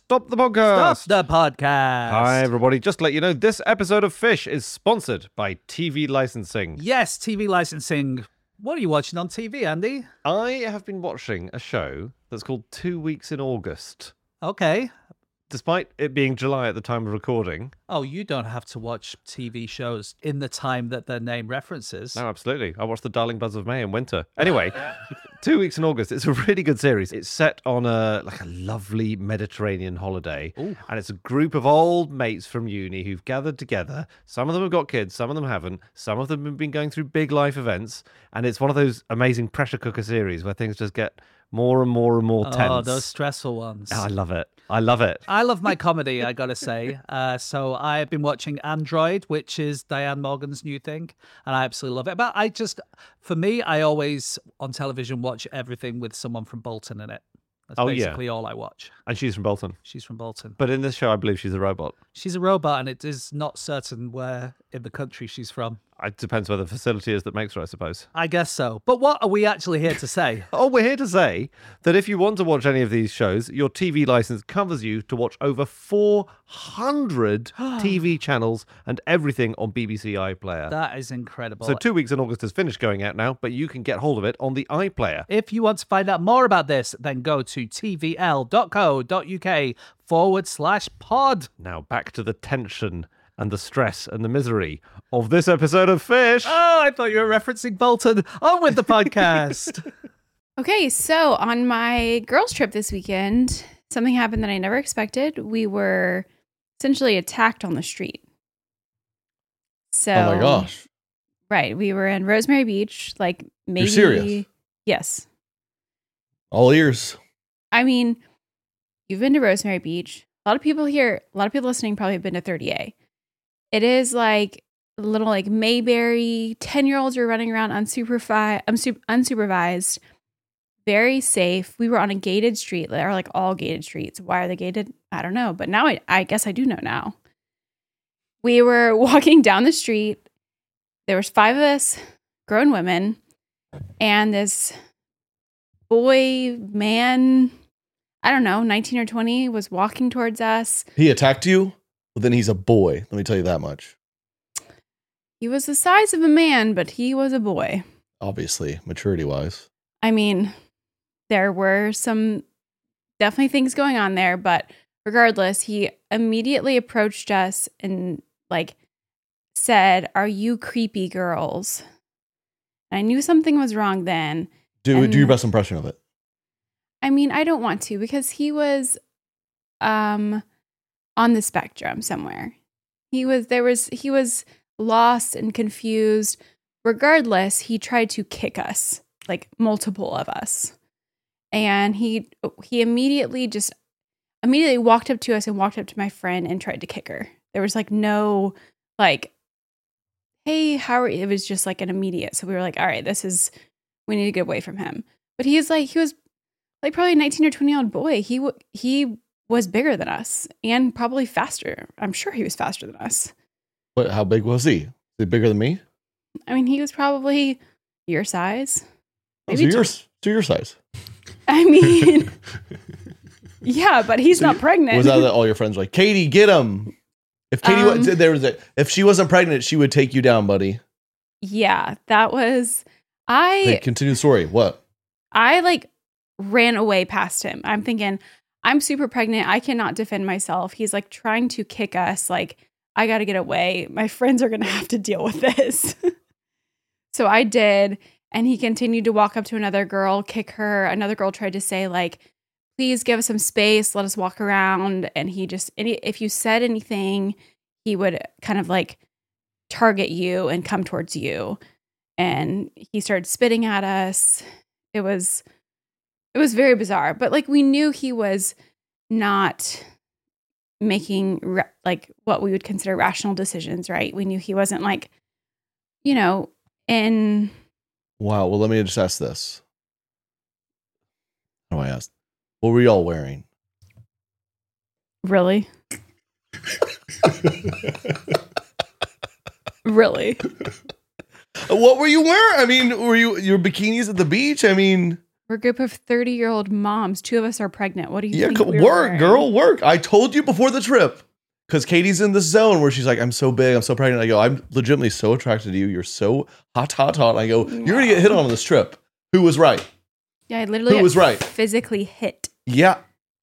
Stop the podcast. Stop the podcast. Hi, everybody. Just to let you know, this episode of Fish is sponsored by TV licensing. Yes, TV licensing. What are you watching on TV, Andy? I have been watching a show that's called 2 Weeks in August. Okay. Despite it being July at the time of recording. Oh, you don't have to watch TV shows in the time that their name references. No, absolutely. I watched The Darling Buds of May in winter. Anyway, 2 Weeks in August. It's a really good series. It's set on a lovely Mediterranean holiday. Ooh. And it's a group of old mates from uni who've gathered together. Some of them have got kids, some of them haven't. Some of them have been going through big life events. And it's one of those amazing pressure cooker series where things just get more and more and more tense. Oh, those stressful ones. Oh, I love it. I love it. I love my comedy, I gotta say. So I've been watching Android, which is Diane Morgan's new thing, and I absolutely love it. But for me, I always on television watch everything with someone from Bolton in it. That's basically all I watch. And she's from Bolton. She's from Bolton. But in this show, I believe she's a robot. She's a robot, and it is not certain where in the country she's from. It depends where the facility is that makes her, I suppose. I guess so. But what are we actually here to say? Oh, we're here to say that if you want to watch any of these shows, your TV license covers you to watch over 400 TV channels and everything on BBC iPlayer. That is incredible. So 2 Weeks in August has finished going out now, but you can get hold of it on the iPlayer. If you want to find out more about this, then go to tvl.co.uk/pod. Now back to the tension and the stress and the misery of this episode of Fish. Oh, I thought you were referencing Bolton. On with the podcast. Okay, so on my girls' trip this weekend, something happened that I never expected. We were essentially attacked on the street. So, oh my gosh. Right, we were in Rosemary Beach, like maybe. You're serious? Yes. All ears. I mean, you've been to Rosemary Beach. A lot of people listening probably have been to 30A. It is like a little like Mayberry. 10-year-olds are running around unsupervised. Very safe. We were on a gated street. They are like all gated streets. Why are they gated? I don't know. But now I guess I do know now. We were walking down the street. There was 5 of us, grown women, and this boy, man, I don't know, 19 or 20, was walking towards us. He attacked you? Well, then he's a boy. Let me tell you that much. He was the size of a man, but he was a boy. Obviously, maturity-wise. I mean, there were some definitely things going on there, but regardless, he immediately approached us and like said, "Are you creepy girls?" And I knew something was wrong then. Do your best impression of it. I mean, I don't want to because he was on the spectrum somewhere. He was lost and confused. Regardless, he tried to kick us, like multiple of us. And he immediately walked up to us and walked up to my friend and tried to kick her. There was like no like, hey, how are you? It was just like an immediate. So we were like, all right, we need to get away from him. But he was like probably a 19 or 20-year-old boy. He was bigger than us and probably faster. I'm sure he was faster than us. What? How big was he? Is he bigger than me? I mean, he was probably your size. Maybe your size. I mean, yeah, but he's not pregnant. Was that all your friends were like, Katie, get him? If Katie if she wasn't pregnant, she would take you down, buddy. Yeah, that was continue the story. What? I like ran away past him. I'm thinking, I'm super pregnant. I cannot defend myself. He's like trying to kick us. Like, I got to get away. My friends are going to have to deal with this. So I did. And he continued to walk up to another girl, kick her. Another girl tried to say like, please give us some space. Let us walk around. And if you said anything, he would kind of like target you and come towards you. And he started spitting at us. It was very bizarre, but like we knew he was not making like what we would consider rational decisions, right? We knew he wasn't like, in. Wow. Well, let me just ask this. How do I ask? What were y'all wearing? Really? Really? What were you wearing? I mean, were your bikinis at the beach? I mean, We're a group of 30-year-old moms. 2 of us are pregnant. What do you Yeah, think? we're work, wearing? girl, work. I told you before the trip. Because Katie's in this zone where she's like, I'm so big, I'm so pregnant. I go, I'm legitimately so attracted to you. You're so hot. I go, you're going to get hit on this trip. Who was right? Yeah, I literally Who was right? physically hit. Yeah.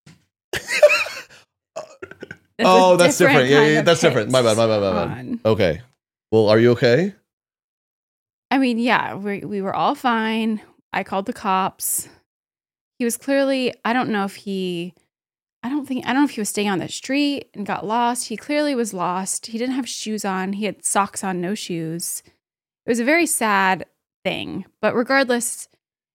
That's different. Yeah, that's different. My bad. Okay. Well, are you okay? I mean, yeah, we were all fine. I called the cops. He was clearly, I don't know if he was staying on the street and got lost. He clearly was lost. He didn't have shoes on. He had socks on, no shoes. It was a very sad thing. But regardless,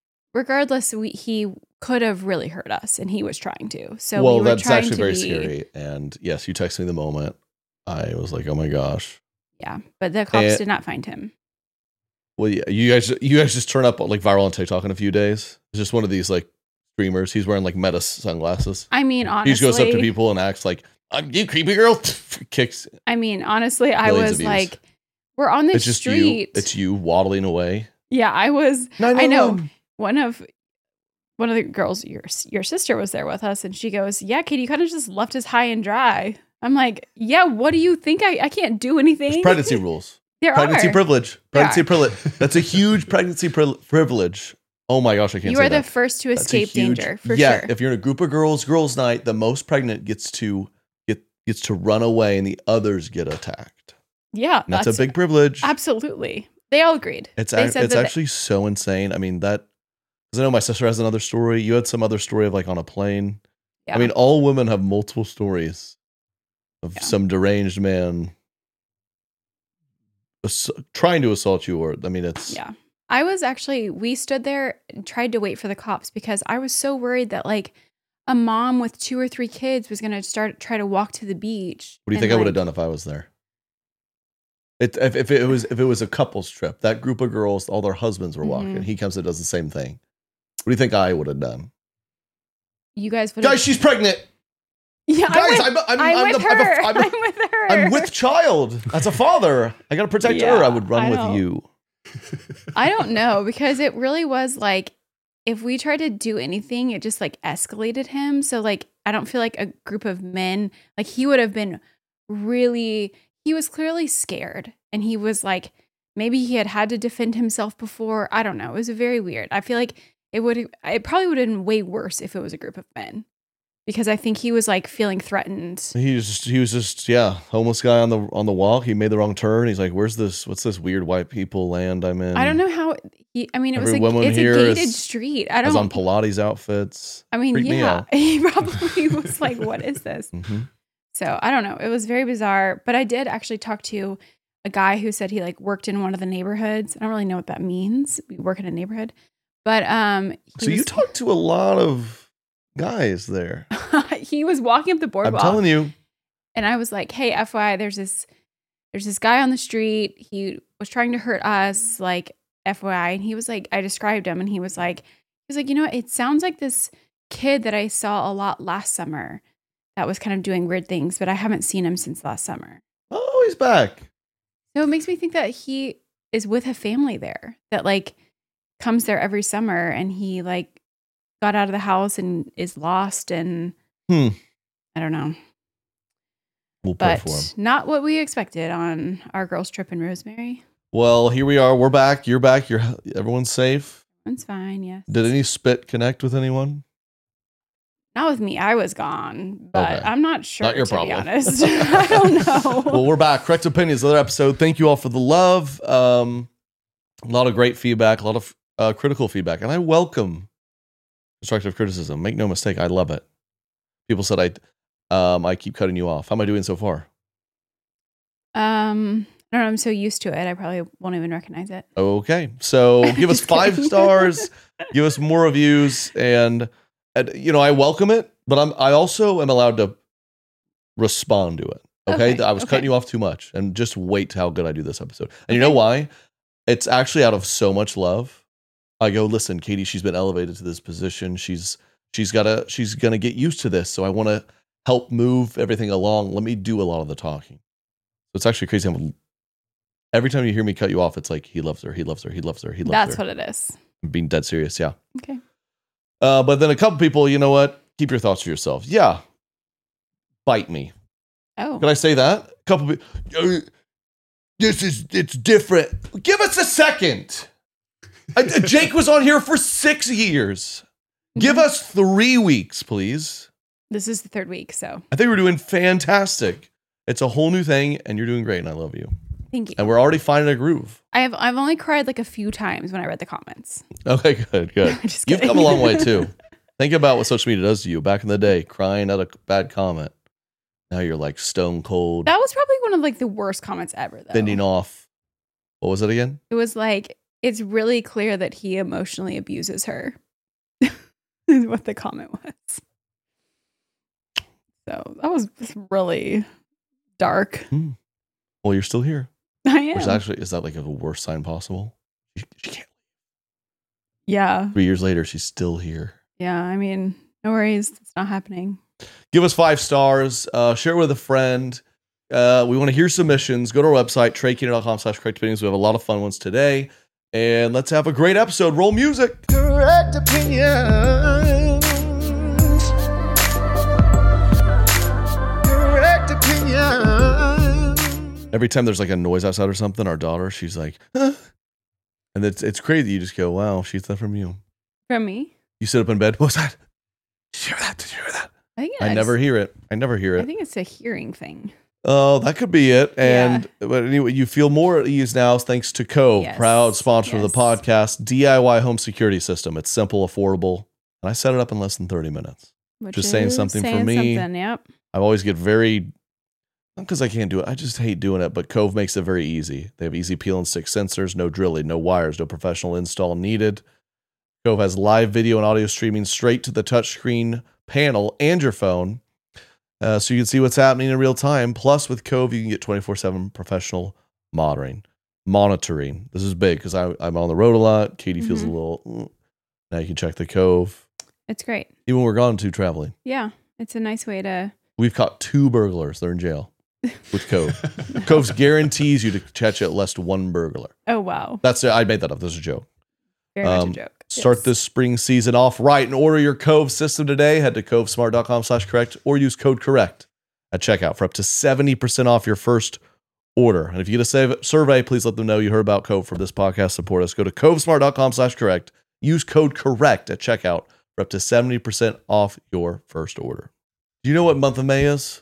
he could have really hurt us, and he was trying to. So well, we were that's trying actually to very be, scary. And yes, you texted me the moment. I was like, oh my gosh. Yeah, but the cops did not find him. Well, yeah, you guys just turn up like viral on TikTok in a few days. It's just one of these like streamers. He's wearing like Meta sunglasses. I mean, honestly, he just goes up to people and acts like, you creepy girl. Kicks. I mean, honestly, I millions was of views. like, we're on the It's just street. you. It's you waddling away. Yeah, I was. 911. I know. One of the girls, your sister was there with us, and she goes, "Yeah, Katie, you kind of just left us high and dry." I'm like, "Yeah, what do you think? I can't do anything." There's pregnancy rules. There Pregnancy are. privilege. There Pregnancy are. privilege. That's a huge pregnancy privilege. Oh my gosh, I can't You say are that. the first to That's a escape huge- danger, for yeah, sure. if you're in a group of girls night, the most pregnant gets to run away and the others get attacked. Yeah, And that's a big privilege. Absolutely. They all agreed. It's They said that actually so insane. I mean, because I know my sister has another story. You had some other story of like on a plane. Yeah. I mean, all women have multiple stories of Yeah. some deranged man trying to assault you, or I mean, it's Yeah. We stood there and tried to wait for the cops because I was so worried that like a mom with 2 or 3 kids was going to try to walk to the beach. What do you think I would have done if I was there? If it was a couples trip, that group of girls, all their husbands were walking. Mhm. He comes and does the same thing. What do you think I would have done? You guys would Guys, she's pregnant. Yeah, Guys, I'm with her. I'm with child. As a father, I gotta protect Yeah, her. I would run I with know. you. I don't know because it really was like if we tried to do anything, it just like escalated him. So like I don't feel like a group of men like he would have been he was clearly scared and he was like maybe he had to defend himself before. I don't know. It was very weird. I feel like it probably would have been way worse if it was a group of men. Because I think he was like feeling threatened. He was just homeless guy on the walk. He made the wrong turn. He's like, what's this weird white people land I'm in? I don't know how it was Every woman it's a here gated is- street. I Has on don't Pilates outfits. I mean, Freaked me yeah. out. He probably was like, what is this? Mm-hmm. So I don't know. It was very bizarre. But I did actually talk to a guy who said he like worked in one of the neighborhoods. I don't really know what that means. We work in a neighborhood. But So you talked to a lot of guys there. he was walking up the I'm boardwalk. telling you. And I was like, hey, FYI, there's this guy on the street. He was trying to hurt us, like FYI. And he was like, I described him and he was like, you know what? It sounds like this kid that I saw a lot last summer that was kind of doing weird things, but I haven't seen him since last summer. Oh, he's back. So it makes me think that he is with a family there that like comes there every summer and he like got out of the house and is lost and I don't know. We'll pray But for him. not what we expected on our girls' trip in Rosemary. Well, here we are. We're back. You're back. Everyone's safe. It's fine, yes. Did any spit connect with anyone? Not with me. I was gone, but Okay. I'm not sure. Not your to problem. be honest, I don't know. Well, we're back. Correct Opinions, another episode. Thank you all for the love. A lot of great feedback, a lot of critical feedback, and I welcome constructive criticism. Make no mistake, I love it. People said I keep cutting you off. How am I doing so far? I don't know. I'm so used to it. I probably won't even recognize it. Okay, so give us Just 5 kidding. stars, give us more reviews, and I welcome it, but I also am allowed to respond to it. Okay, I was cutting you off too much, and just wait how good I do this episode. And you know why? It's actually out of so much love. I go, listen, Katie, she's been elevated to this position. She's gonna get used to this. So I want to help move everything along. Let me do a lot of the talking. So it's actually crazy. Every time you hear me cut you off, it's like he loves her, he loves her, he loves her, he loves her. That's what it is. I'm being dead serious, yeah. Okay. But then a couple people, you know what? Keep your thoughts to yourself. Yeah. Bite me. Oh, Can I say that? A couple people. It's different. Give us a second. Jake was on here for 6 years. Give us 3 weeks, please. this is the 3rd week, so I think we're doing fantastic. It's a whole new thing, and you're doing great, and I love you. thank you. And we're already finding a groove. I've only cried like a few times when I read the comments. Okay, good. Just You've kidding. come a long way, too. Think about what social media does to you. Back in the day, crying at a bad comment. Now you're like stone cold, That was probably one of like the worst comments ever, though. bending off. What was it again? It was like, it's really clear that he emotionally abuses her. Is what the comment was. So that was really dark. Well, you're still here. I am. Which actually, is that like the worst sign possible? She can't. Yeah. 3 years later, she's still here. Yeah. I mean, no worries. It's not happening. Give us 5 stars. Share it with a friend. We want to hear submissions. Go to our website, TreyKeener.com/correctopinions. We have a lot of fun ones today. And let's have a great episode. Roll music. Correct opinions. Correct opinions. Every time there's like a noise outside or something, our daughter, she's like, huh? And it's crazy. You just go, wow, she's that from you. From me? You sit up in bed. What was that? Did you hear that? Did you hear that? I think I never hear it. I never hear I it. think it's a hearing thing. Oh, that could be it. And but anyway, you feel more at ease now thanks to Cove, Yes. proud sponsor of the Yes. podcast. DIY home security system. It's simple, affordable, and I set it up in less than 30 minutes. Which Just saying is something for me. Yep. I always get very, not because I can't do it, I just hate doing it, but Cove makes it very easy. They have easy peel and stick sensors, no drilling, no wires, no professional install needed. Cove has live video and audio streaming straight to the touchscreen panel and your phone. So you can see what's happening in real time. Plus, with Cove, you can get 24/7 professional monitoring. This is big because I'm on the road a lot. Katie feels a little. Now you can check the Cove. It's great. Even when we're gone to traveling. Yeah. It's a nice way to. We've caught 2 burglars. They're in jail with Cove. Cove's guarantees you to catch at least 1 burglar. Oh, wow. I made that up. This is a joke. Very much a joke. Start Yes. this spring season off right and order your Cove system today. Head to covesmart.com/correct or use code correct at checkout for up to 70% off your first order. And if you get a survey, please let them know you heard about Cove from this podcast. Support us. Go to covesmart.com/correct. Use code correct at checkout for up to 70% off your first order. Do you know what month of May is?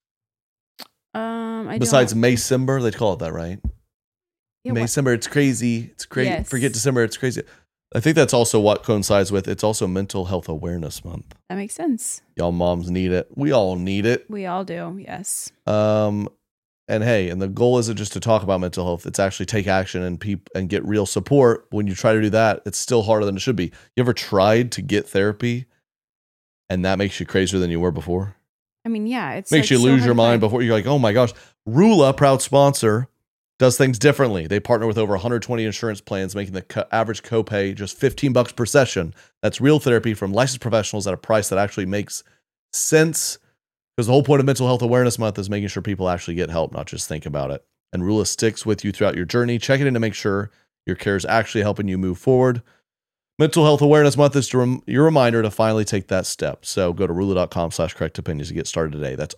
I Besides don't. Maycember, they call it that, right? Yeah, what- Maycember, it's crazy. It's crazy. Yes. Forget December, it's crazy. I think that's also what coincides with. It's also Mental Health Awareness Month. That makes sense. Y'all moms need it. We all need it. We all do. Yes. And hey, and the goal isn't just to talk about mental health. It's actually take action and get real support. When you try to do that, it's still harder than it should be. You ever tried to get therapy and that makes you crazier than you were before? I mean, yeah. It's Makes like you so lose hard your to mind find- before you're like, oh my gosh. Rula, proud sponsor, does things differently. They partner with over 120 insurance plans, making the average copay just $15 per session. That's real therapy from licensed professionals at a price that actually makes sense. Because the whole point of Mental Health Awareness Month is making sure people actually get help, not just think about it. And Rula sticks with you throughout your journey. Check it in to make sure your care is actually helping you move forward. Mental Health Awareness Month is your reminder to finally take that step. So go to rula.com/correctopinions to get started today. That's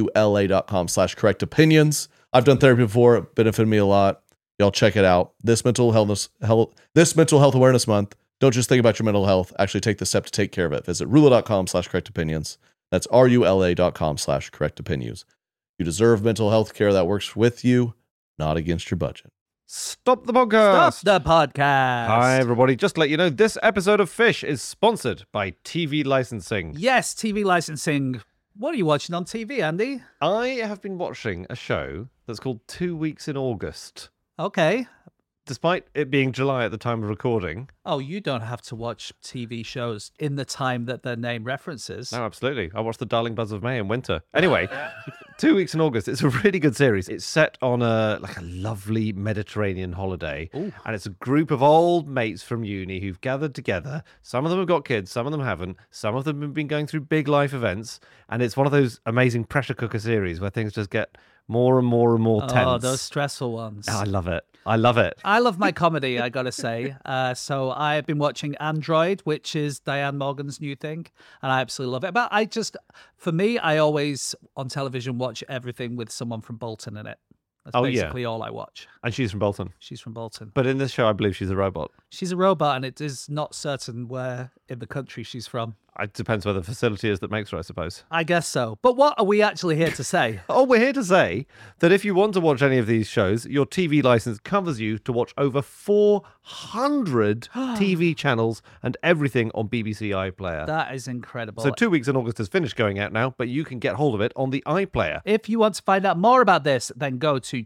RULA.com/correctopinions. I've done therapy before. It benefited me a lot. Y'all check it out. This mental health awareness month, don't just think about your mental health. Actually take the step to take care of it. Visit rula.com/correctopinions. That's RULA.com/correctopinions. You deserve mental health care that works with you, not against your budget. Stop the podcast. Stop the podcast. Hi, everybody. Just to let you know, this episode of Fish is sponsored by TV licensing. Yes, TV licensing. What are you watching on TV, Andy? I have been watching a show that's called 2 Weeks in August. Okay. Despite it being July at the time of recording. Oh, you don't have to watch TV shows in the time that their name references. No, absolutely. I watched The Darling Buzz of May in winter. Anyway, 2 Weeks in August. It's a really good series. It's set on a lovely Mediterranean holiday. Ooh. And it's a group of old mates from uni who've gathered together. Some of them have got kids, some of them haven't. Some of them have been going through big life events. And it's one of those amazing pressure cooker series where things just get more and more and more tense. Oh, those stressful ones. Oh, I love it. I love it. I love my comedy, I gotta say. So I've been watching Android, which is Diane Morgan's new thing, and I absolutely love it. But for me, I always on television watch everything with someone from Bolton in it. That's basically all I watch. And she's from Bolton. She's from Bolton. But in this show, I believe she's a robot. She's a robot, and it is not certain where in the country she's from. It depends where the facility is that makes her, I suppose. I guess so. But what are we actually here to say? Oh, we're here to say that if you want to watch any of these shows, your TV license covers you to watch over 400 TV channels and everything on BBC iPlayer. That is incredible. So 2 weeks in August has finished going out now, but you can get hold of it on the iPlayer. If you want to find out more about this, then go to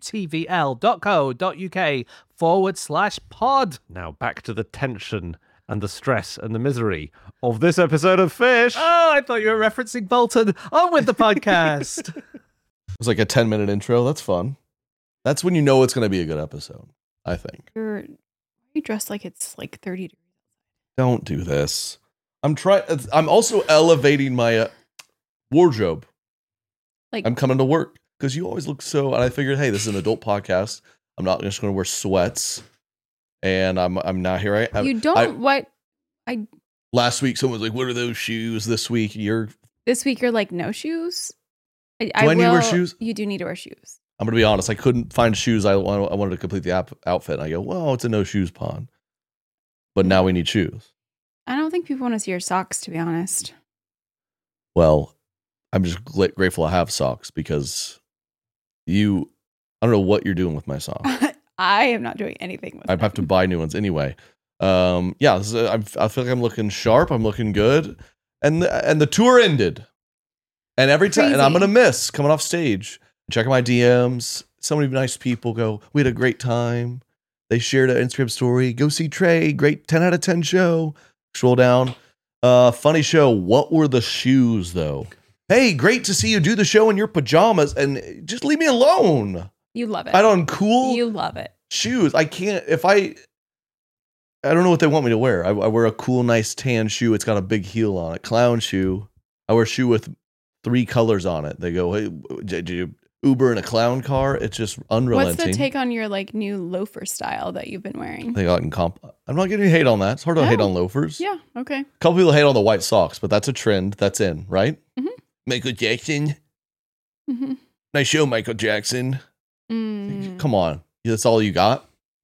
tvl.co.uk/pod. Now back to the tension and the stress and the misery of this episode of Fish. Oh, I thought you were referencing Bolton. On with the podcast. It was like a 10-minute intro. That's fun. That's when you know it's going to be a good episode, I think. Are you dressed like it's like 30 degrees? Don't do this. I'm also elevating my wardrobe. Like I'm coming to work because you always look so. And I figured, hey, this is an adult podcast. I'm not just going to wear sweats. And I'm not here. Last week, someone was like, "What are those shoes?" This week, This week you're like no shoes. Do I need to wear shoes? You do need to wear shoes. I'm gonna be honest. I couldn't find shoes. I wanted to complete the outfit. And I go, well, it's a no shoes pond. But now we need shoes. I don't think people want to see your socks, to be honest. Well, I'm just grateful I have socks because I don't know what you're doing with my socks. I am not doing anything with I have to buy new ones anyway. I feel like I'm looking sharp. I'm looking good. And the tour ended. And every time, and I'm going to miss coming off stage, checking my DMs. So many nice people go, we had a great time. They shared an Instagram story. Go see Trey. Great 10 out of 10 show. Scroll down. Funny show. What were the shoes though? Hey, great to see you do the show in your pajamas and just leave me alone. You love it. I don't cool. You love it. Shoes. I can't, I don't know what they want me to wear. I wear a cool, nice tan shoe. It's got a big heel on it. Clown shoe. I wear a shoe with 3 colors on it. They go, hey, did you Uber in a clown car? It's just unrelenting. What's the take on your like new loafer style that you've been wearing? They got in I'm not getting hate on that. It's hard to hate on loafers. Yeah, okay. A couple people hate on the white socks, but that's a trend that's in, right? Mm-hmm. Michael Jackson. Mm-hmm. Nice show, Michael Jackson. Mm. Come on. That's all you got?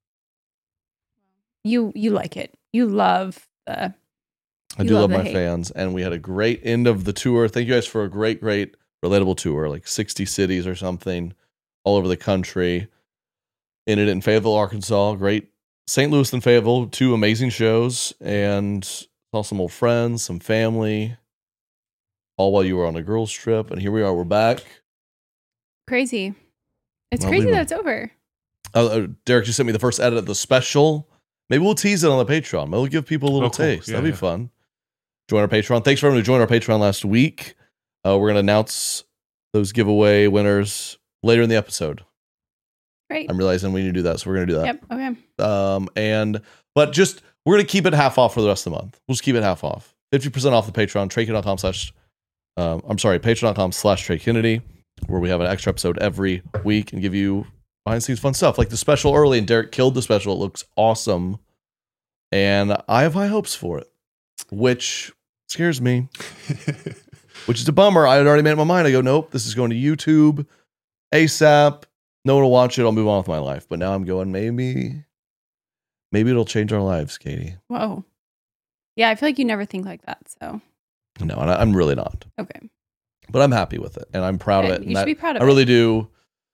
You like it. You love the... I do love my fans. And we had a great end of the tour. Thank you guys for a great, great relatable tour. Like 60 cities or something all over the country. Ended in Fayetteville, Arkansas. Great. St. Louis and Fayetteville. 2 amazing shows. And saw some old friends, some family. All while you were on a girls' trip. And here we are. We're back. Crazy. It's crazy that it's over. Derek just sent me the first edit of the special. Maybe we'll tease it on the Patreon. Maybe we'll give people a little taste. Yeah, That'd be fun. Join our Patreon. Thanks for everyone who joined our Patreon last week. We're going to announce those giveaway winners later in the episode. Great. I'm realizing we need to do that, so we're going to do that. Yep. Okay. But we're going to keep it half off for the rest of the month. We'll just keep it half off. 50% off the Patreon. Patreon.com/Trey Kennedy, where we have an extra episode every week and give you behind the scenes fun stuff like the special early, and Derek killed the special. It looks awesome. And I have high hopes for it, which scares me, which is a bummer. I had already made up my mind. I go, nope, this is going to YouTube ASAP. No one will watch it. I'll move on with my life. But now I'm going, maybe it'll change our lives, Katie. Whoa. Yeah, I feel like you never think like that. So. No, and I'm really not. Okay. But I'm happy with it, and I'm proud of it. You should be proud of it. I really do.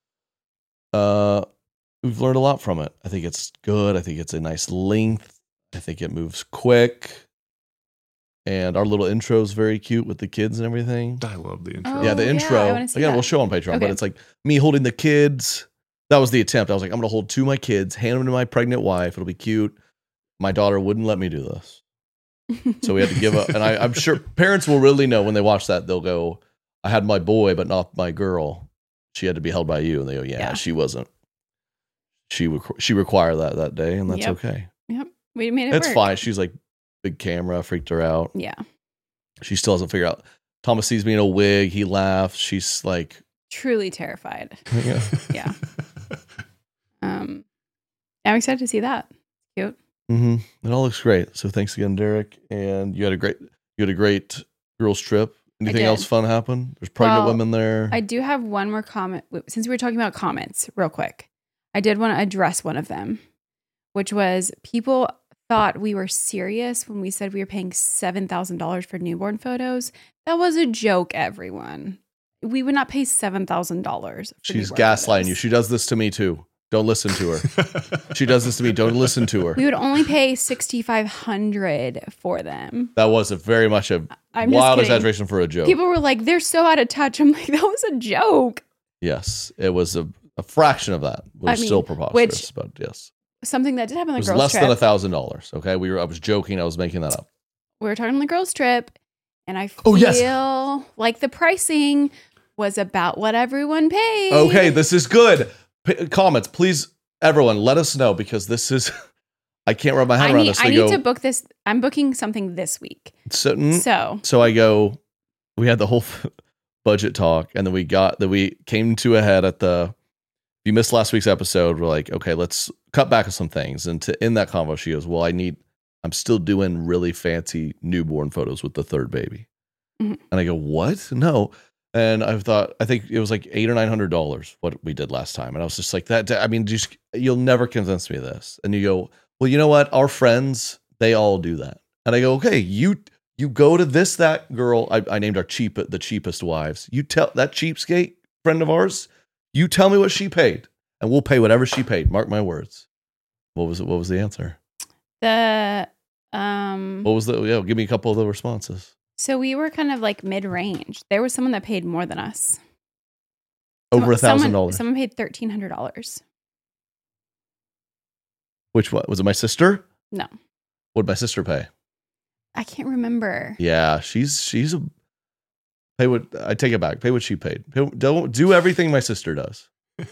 We've learned a lot from it. I think it's good. I think it's a nice length. I think it moves quick. And our little intro is very cute with the kids and everything. I love the intro. Oh, yeah, the intro. Again, we'll show on Patreon, but it's like me holding the kids. That was the attempt. I was like, I'm going to hold 2 of my kids, hand them to my pregnant wife. It'll be cute. My daughter wouldn't let me do this. So we had to give up. And I'm sure parents will really know when they watch that. They'll go, I had my boy, but not my girl. She had to be held by you. And they go, yeah. She wasn't. She required that day, and that's okay. Yep. We made it It's work. fine. She's like, big camera, freaked her out. Yeah. She still hasn't figured out. Thomas sees me in a wig. He laughs. She's like truly terrified. Yeah. Yeah. I'm excited to see that. Cute. It all looks great. So thanks again, Derek. And you had a great girls trip. Anything did. else fun happen? There's pregnant Well, women there. I do have one more comment. Since we were talking about comments, real quick, I did want to address one of them, which was people thought we were serious when we said we were paying $7,000 for newborn photos. That was a joke, everyone. We would not pay $7,000. She's gaslighting you. She does this to me too. Don't listen to her. She does this to me. Don't listen to her. We would only pay $6,500 for them. That was very much a I'm just wild kidding. exaggeration for a joke. People were like, they're so out of touch. I'm like, that was a joke. Yes, it was a fraction of that. It was still preposterous, but yes. Something that did happen on It the was girls' less trip. than $1,000. Okay, I was joking. I was making that up. We were talking on the girls' trip, and I feel like the pricing was about what everyone paid. Okay, this is good. Comments, please, everyone, let us know because this is. I can't wrap my head around this. I need to book this. I'm booking something this week. So I go. We had the whole budget talk, and then we came to a head at the. If you missed last week's episode, we're like, okay, let's cut back on some things. And in that convo, she goes, well, I'm still doing really fancy newborn photos with the third baby. Mm-hmm. And I go, what? No. And I think it was like $800 or $900 what we did last time. And I was just like, you'll never convince me of this. And you go, well, you know what? Our friends, they all do that. And I go, okay, you go to that girl. I named the cheapest wives. You tell that cheapskate friend of ours, you tell me what she paid and we'll pay whatever she paid. Mark my words. What was it? What was the answer? What was give me a couple of the responses. So we were kind of like mid-range. There was someone that paid more than us. Over $1,000. Someone paid $1,300. Which one? Was it my sister? No. What did my sister pay? I can't remember. Yeah, she's a pay what I take it back. Pay what she paid. Don't do everything my sister does.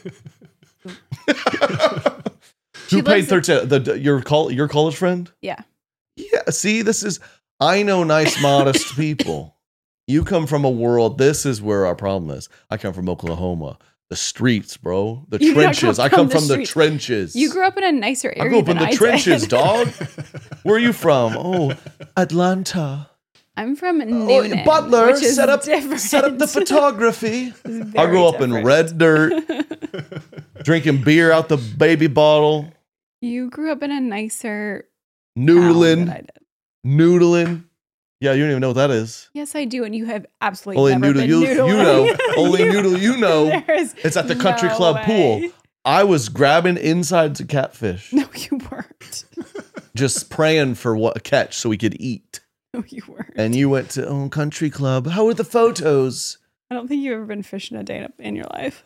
Who paid 13? Your college friend? Yeah. Yeah. See, I know nice, modest people. You come from a world. This is where our problem is. I come from Oklahoma. The streets, bro. The trenches. I come from the trenches. You grew up in a nicer area. I grew up in the trenches, did. dog. Where are you from? Oh, Atlanta. I'm from Noonan, Butler, which is set up different. the photography. I Very grew up in different. red dirt, drinking beer out the baby bottle. You grew up in a nicer Noodling. town than I did. Noodling. Yeah, you don't even know what that is. Yes, I do, and you have absolutely Only never noodle been you noodling. know. Only noodle you know. There's It's at the country no club way. pool. I was grabbing insides of catfish, No, you weren't. just praying for what a catch so we could eat. No, you weren't. And you went to country club. How were the photos? I don't think you've ever been fishing a day in your life.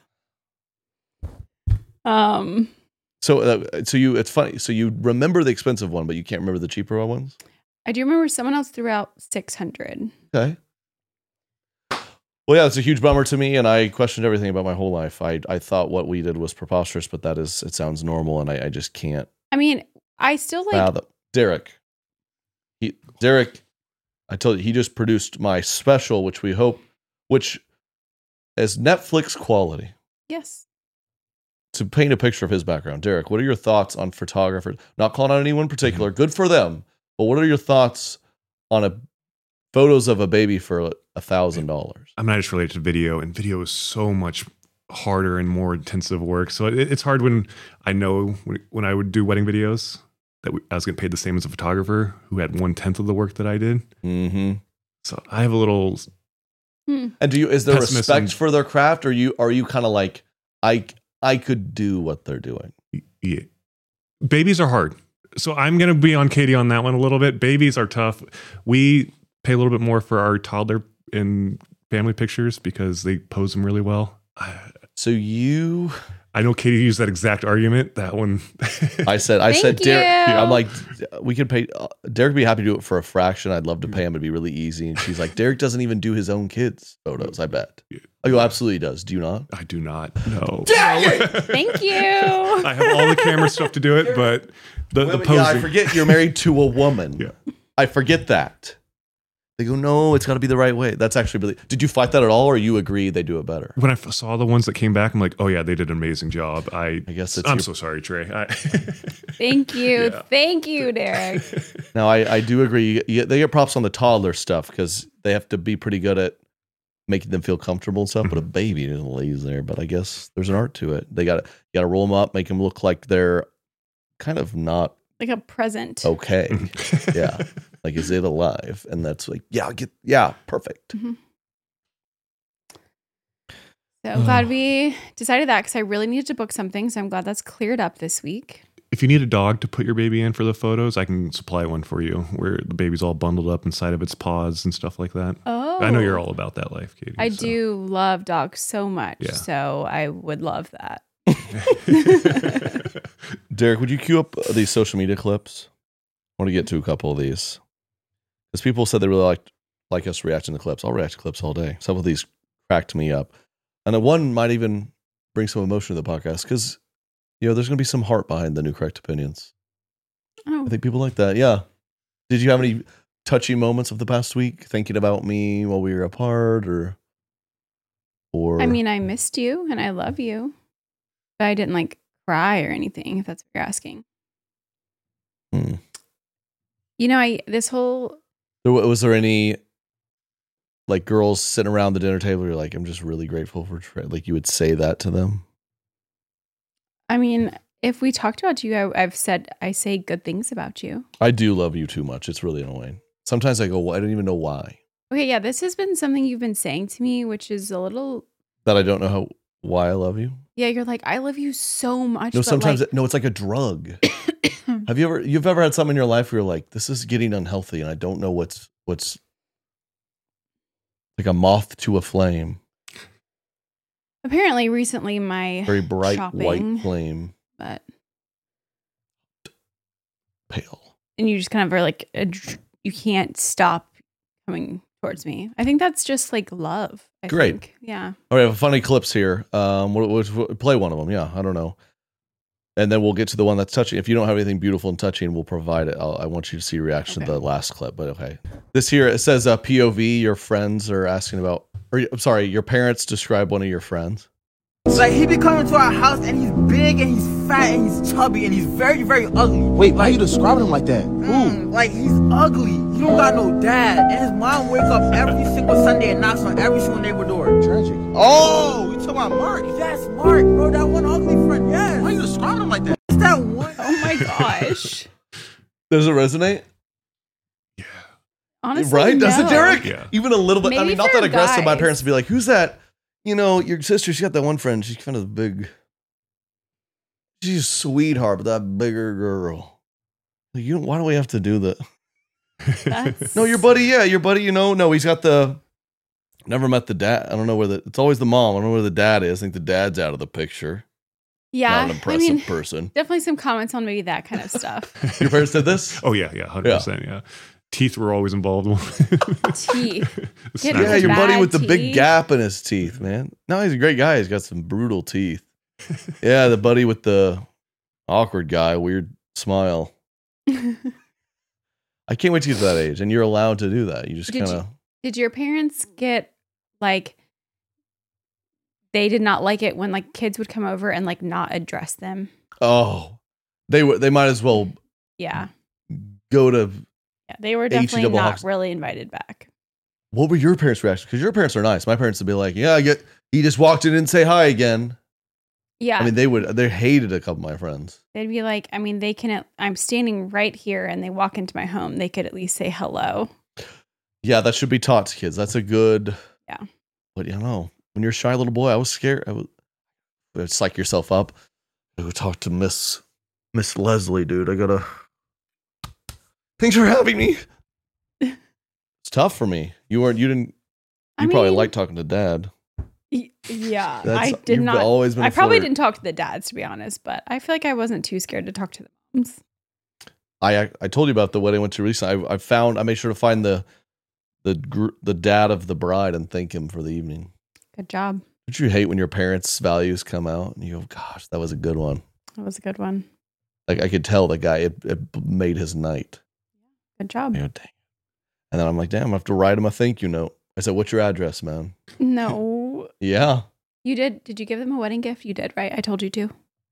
So it's funny. So you remember the expensive one, but you can't remember the cheaper ones. I do remember someone else threw out 600. Okay. Well, yeah, it's a huge bummer to me, and I questioned everything about my whole life. I thought what we did was preposterous, but it sounds normal, and I just can't. I mean, I still like. fathom. Derek, I told you he just produced my special, which is Netflix quality. Yes. To paint a picture of his background, Derek, what are your thoughts on photographers? Not calling out anyone in particular. Good for them. But what are your thoughts on photos of a baby for $1,000? I mean, I just related to video, and video is so much harder and more intensive work. So it's hard when I know when I would do wedding videos that I was getting paid the same as a photographer who had 1/10 of the work that I did. Mm-hmm. So I have a little. And is there Pessimism. respect for their craft, or are you kind of like I could do what they're doing? Yeah. Babies are hard. So I'm going to be on Katie on that one a little bit. Babies are tough. We pay a little bit more for our toddler in family pictures because they pose them really well. I know Katie used that exact argument. That one. I said, Thank Derek, you. I'm like, we could pay, Derek would be happy to do it for a fraction. I'd love to pay him. It'd be really easy. And she's like, Derek doesn't even do his own kids' photos, I bet. I go, absolutely does. Do you not? I do not. No. Thank you. I have all the camera stuff to do it, but the posing. I forget you're married to a woman. Yeah. I forget that They go, no, it's got to be the right way. That's actually really. Did you fight that at all, or you agree they do it better? When I saw the ones that came back, I'm like, oh yeah, they did an amazing job. I guess I'm so sorry, Trey. Thank you. Yeah. Thank you, Derek. Now, I do agree. They get props on the toddler stuff because they have to be pretty good at making them feel comfortable and stuff. But a baby just lays there. But I guess there's an art to it. You got to roll them up, make them look like they're kind of not Like a present. okay. Yeah. Like, is it alive? And that's like, perfect. Mm-hmm. So I'm glad we decided that because I really needed to book something. So I'm glad that's cleared up this week. If you need a dog to put your baby in for the photos, I can supply one for you where the baby's all bundled up inside of its paws and stuff like that. Oh. I know you're all about that life, Katie. I do love dogs so much. Yeah. So I would love that. Derek, would you cue up these social media clips? I want to get to a couple of these. Because people said they really like us reacting to clips. I'll react to clips all day. Some of these cracked me up. And the one might even bring some emotion to the podcast because, there's going to be some heart behind the new Correct Opinions. Oh. I think people like that. Yeah. Did you have any touchy moments of the past week thinking about me while we were apart or? I mean, I missed you and I love you. But I didn't cry or anything, if that's what you're asking. Was there any girls sitting around the dinner table? You're like, I'm just really grateful for Trey. Like you would say that to them. I mean, if we talked about you, I've said I say good things about you. I do love you too much. It's really annoying. Sometimes I go, I don't even know why. Okay, yeah, this has been something you've been saying to me, which is a little that I don't know why I love you. Yeah, you're like, I love you so much. No, sometimes it's like a drug. You've ever had something in your life where you're like, this is getting unhealthy, and I don't know what's like a moth to a flame. Apparently, recently my very bright shopping, white flame, but pale. And you just kind of are like, you can't stop coming towards me. I think that's just love. I Great. think. Yeah. All right, I have funny clips here. Play one of them. Yeah, I don't know. And then we'll get to the one that's touching. If you don't have anything beautiful and touching, we'll provide it. I want you to see a reaction to the last clip, but okay. This here, it says POV, your friends are asking about, your parents describe one of your friends. Like, he be coming to our house and he's big and he's fat and he's chubby and he's very, very ugly. Wait, why are you describing him like that? Like, he's ugly. He don't got no dad. And his mom wakes up every single Sunday and knocks on every single neighbor door. Tragic. Oh, you talking about Mark? Yes, Mark, bro, that one ugly friend, yes. Why are you describing him like that? It's that one. Oh my gosh. Does it resonate? Yeah. Honestly, right? no. Does it, Derek? Yeah. Even a little bit. Maybe I mean, not for that aggressive. My guys. parents would be like, who's that? Your sister, she got that one friend. She's kind of big. She's a sweetheart, but that bigger girl. Like, why do we have to do that? That's... No, your buddy, no, he's got never met the dad. I don't know it's always the mom. I don't know where the dad is. I think the dad's out of the picture. Yeah. Not an impressive person. Definitely some comments on maybe that kind of stuff. Your parents did this? Oh, yeah, 100%. Yeah. Teeth were always involved. Teeth. Get Yeah, your buddy with the big teeth. gap in his teeth, man. No, he's a great guy. He's got some brutal teeth. Yeah, the buddy with the awkward guy, weird smile. I can't wait to get to that age, and you're allowed to do that. You just kind of. Did your parents get they did not like it when kids would come over and not address them? Oh, they might as well Yeah. go to. Yeah, they were definitely double not hogs. really invited back. What were your parents' reactions? Because your parents are nice. My parents would be like, "Yeah, he just walked in and say hi again." Yeah. I mean, they hated a couple of my friends. They'd be like, I mean, they can, I'm standing right here and they walk into my home. They could at least say hello. Yeah, that should be taught to kids. That's a good. Yeah. But when you're a shy little boy, I was scared. I would psych yourself up. I would talk to Miss Leslie, dude. I gotta. Thanks for having me. It's tough for me. You didn't. You probably like talking to Dad. Yeah, That's- I did you've not. always been a I probably flirt. didn't talk to the dads, to be honest, but I feel like I wasn't too scared to talk to the moms. I told you about the wedding I went to recently. I made sure to find the dad of the bride and thank him for the evening. Good job. Don't you hate when your parents' values come out and you go, "Gosh, that was a good one." That was a good one. Like I could tell the guy it made his night. Good job. Yeah, dang. And then I'm like, damn, I have to write him a thank you note. I said, what's your address, man? No. Yeah. You did. Did you give them a wedding gift? You did, right? I told you to.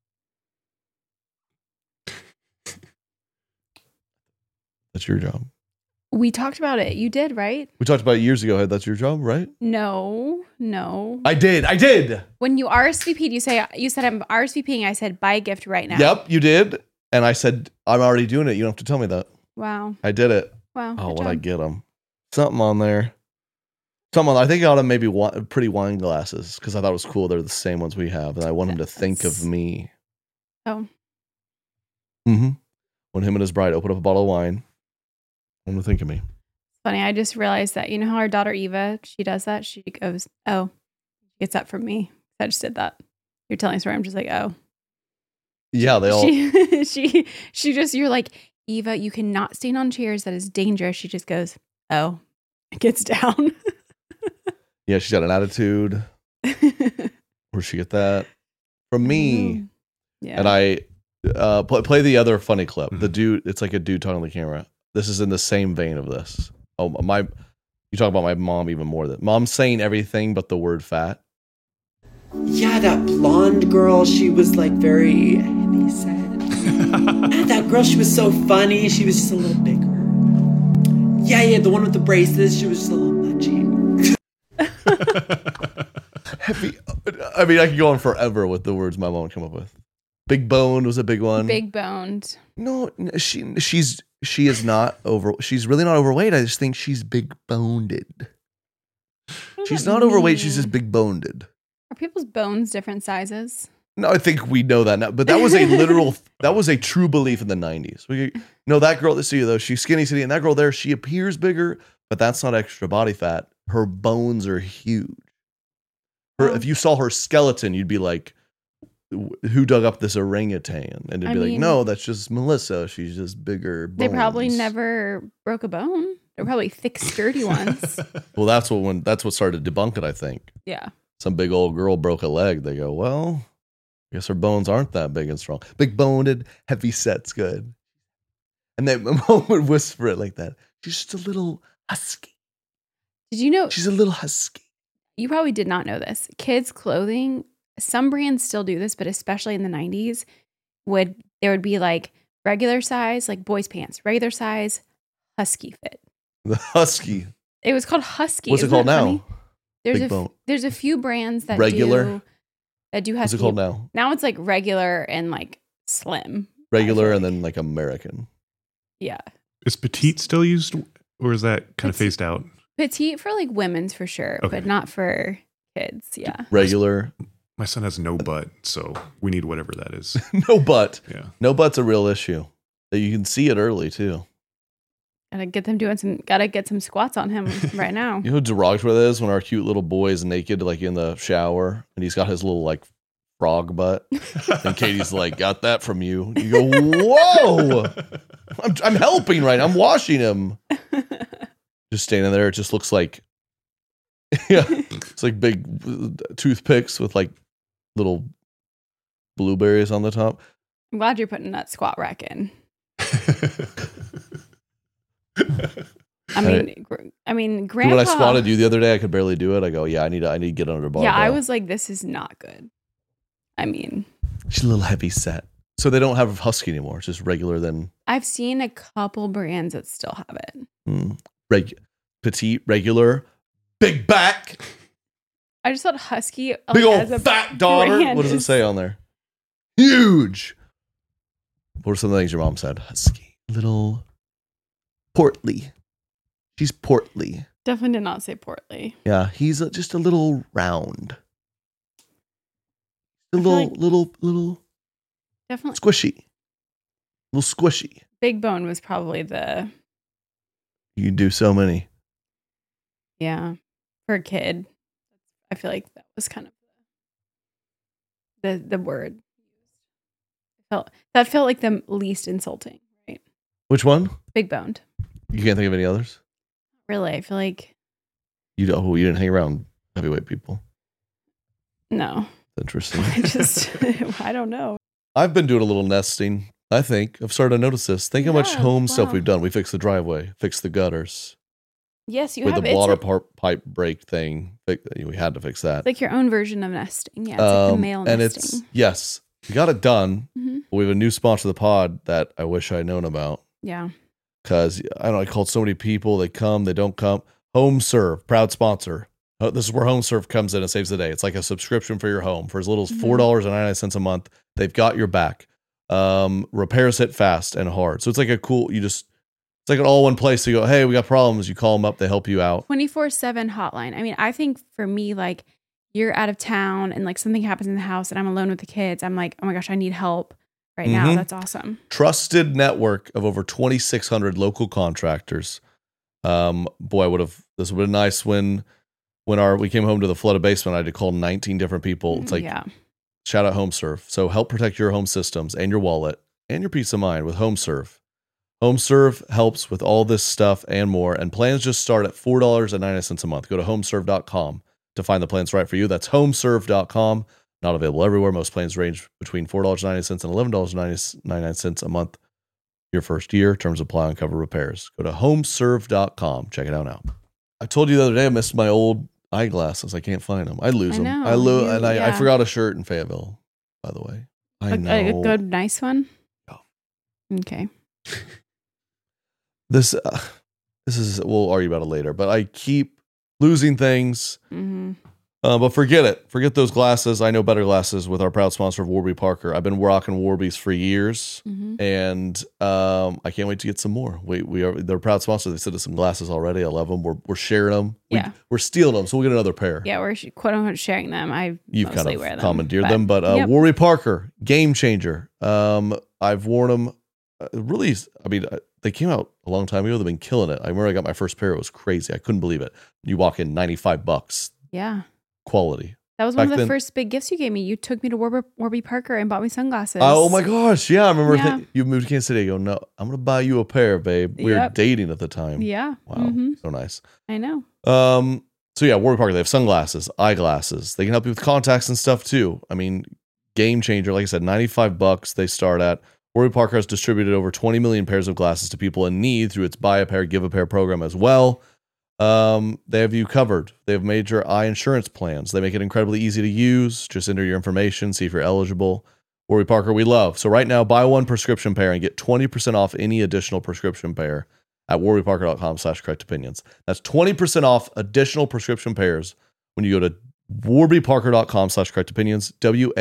That's your job. We talked about it. You did, right? We talked about it years ago. That's your job, right? No. I did. When you RSVP'd, you said I'm RSVPing. I said buy a gift right now. Yep, you did. And I said, I'm already doing it. You don't have to tell me that. Wow. I did it. Wow. Oh, good what'd I job. get him? Something on there. I think I got him maybe pretty wine glasses because I thought it was cool. They're the same ones we have. And I want him to think of That's- me. Oh. Mm-hmm. When him and his bride open up a bottle of wine, I want him to think of me. Funny. I just realized that, you know how our daughter Eva, she does that? She goes, oh, gets that from me. I just did that. You're telling a story. I'm just like, oh. Yeah, they all. You're like, Eva, you cannot stand on chairs. That is dangerous. She just goes, oh, gets down. Yeah, she's got an attitude. Where'd she get that? From me. Yeah. And I play the other funny clip. Mhm. The dude, it's like a dude talking to the camera. This is in the same vein of this. Oh, you talk about my mom even more. That mom's saying everything but the word fat. Yeah, that blonde girl, she was like very heavy set. That girl, she was so funny. She was just a little bigger. Yeah, the one with the braces, she was just a little pudgy. Heavy. I mean, I could go on forever with the words my mom would come up with. Big boned was a big one. Big boned. No, she is not over. She's really not overweight. I just think she's big boned. She's not overweight. She's just big boned. Are people's bones different sizes? No, I think we know that now. But that was a literal. That was a true belief in the 90s. That girl that see you though, she's skinny, and that girl there, she appears bigger, but that's not extra body fat. Her bones are huge. If you saw her skeleton, you'd be like, who dug up this orangutan? And it'd be like, no, that's just Melissa. She's just bigger bones. They probably never broke a bone. They're probably thick, sturdy ones. Well, that's what started to debunk it, I think. Yeah. Some big old girl broke a leg. They go, well, I guess her bones aren't that big and strong. Big boned, heavy set's good. And then mom would whisper it like that. She's just a little husky. Did you know? She's a little husky. You probably did not know this. Kids' clothing, some brands still do this, but especially in the 90s, there would be like regular size, like boys' pants, regular size, husky fit. The husky. It was called husky. What's it Isn't called that now? funny? Big bone. There's a few brands that Regular? do husky. What's it called now? Now it's like regular and like slim. Regular I and feel then like American. Yeah. Is petite still used, or is that kind of phased out? Petite for like women's for sure, Okay. but not for kids. Yeah. Regular. My son has no butt, so we need whatever that is. No butt. Yeah. No butt's a real issue. You can see it early too. Gotta get some squats on him right now. You know how derogatory that is when our cute little boy is naked, like in the shower, and he's got his little like frog butt, and Katie's like, "Got that from you?" You go, "Whoa!" I'm helping, right? I'm washing him. Just standing there, it just looks like, yeah, it's like big toothpicks with like little blueberries on the top. I'm glad you're putting that squat rack in. I mean, Grandpa. When I squatted you the other day, I could barely do it. I go, "Yeah, I need to get under barbell." Yeah, I was like, this is not good. I mean, she's a little heavy set, so they don't have husky anymore. It's just regular. Then I've seen a couple brands that still have it. Petite, regular, big back, I just thought husky, like, big as a old fat daughter. brand What does it is- say on there? Huge. What are some of the things your mom said? Husky, little, portly. She's portly. Definitely did not say portly. Yeah, he's just a little round, a I feel little Definitely. squishy, little squishy. Big bone was probably the, You can do so many. yeah, for a kid. I feel like that was kind of the word. That felt like the least insulting, right? Which one? Big boned. You can't think of any others. Really, I feel like You didn't hang around heavyweight people. no. Interesting. I don't know. I've been doing a little nesting. I think I've started to notice this. Think how much Yeah, home stuff wow. we've done. We fixed the driveway, fixed the gutters, Yes, you with have the water pipe break thing. We had to fix that. It's like your own version of nesting. Yeah, it's like the male and nesting. Yes, we got it done. Mhm. We have a new sponsor of the pod that I wish I'd known about. Yeah. Because I called so many people. They come, they don't come. HomeServe, proud sponsor. This is where HomeServe comes in and saves the day. It's like a subscription for your home for as little as $4.99 a month. They've got your back. Repairs hit fast and hard. So it's like it's like an all one place to go, hey, we got problems. You call them up, they help you out. 24/7 hotline. I mean, I think for me, like you're out of town and like something happens in the house and I'm alone with the kids. I'm like, oh my gosh, I need help right now. That's awesome. Trusted network of over 2,600 local contractors. Boy, this would have been nice when we came home to the flooded basement. I had to call 19 different people. It's like, shout out HomeServe. So help protect your home systems and your wallet and your peace of mind with HomeServe. HomeServe helps with all this stuff and more. And plans just start at $4.99 a month. Go to homeserve.com to find the plans right for you. That's homeserve.com. Not available everywhere. Most plans range between $4.90 and $11.99 a month. Your first year. Terms apply on cover repairs. Go to homeserve.com. Check it out now. I told you the other day I missed my old eyeglasses. I can't find them. I lose them. I forgot a shirt in Fayetteville, by the way. I know. A good, nice one? Yeah. Okay. This is, we'll argue about it later, but I keep losing things. Mm-hmm. But forget it. Forget those glasses. I know better glasses with our proud sponsor of Warby Parker. I've been rocking Warby's for years, and I can't wait to get some more. They're a proud sponsor. They sent us some glasses already. I love them. We're sharing them. We're stealing them, so we'll get another pair. Yeah, we're quote unquote sharing them. You've kind of commandeered them, but Warby Parker, game changer. I've worn them. Really, I mean, they came out a long time ago. They've been killing it. I remember I got my first pair. It was crazy. I couldn't believe it. You walk in, $95. Yeah. Quality. That was one of the first big gifts you gave me. You took me to Warby Parker and bought me sunglasses. Oh my gosh. Yeah. I remember you moved to Kansas City. You go, no, I'm going to buy you a pair, babe. We were dating at the time. Yeah. Wow. So nice. I know. So yeah, Warby Parker, they have sunglasses, eyeglasses. They can help you with contacts and stuff too. I mean, game changer. Like I said, $95 they start at. Warby Parker has distributed over 20 million pairs of glasses to people in need through its Buy a Pair, Give a Pair program as well. They have you covered. They have major eye insurance plans. They make it incredibly easy to use. Just enter your information, see if you're eligible. Warby Parker, we love. So right now, buy one prescription pair and get 20% off any additional prescription pair at warbyparker.com/correctopinions. That's 20% off additional prescription pairs when you go to warbyparker.com/correctopinions,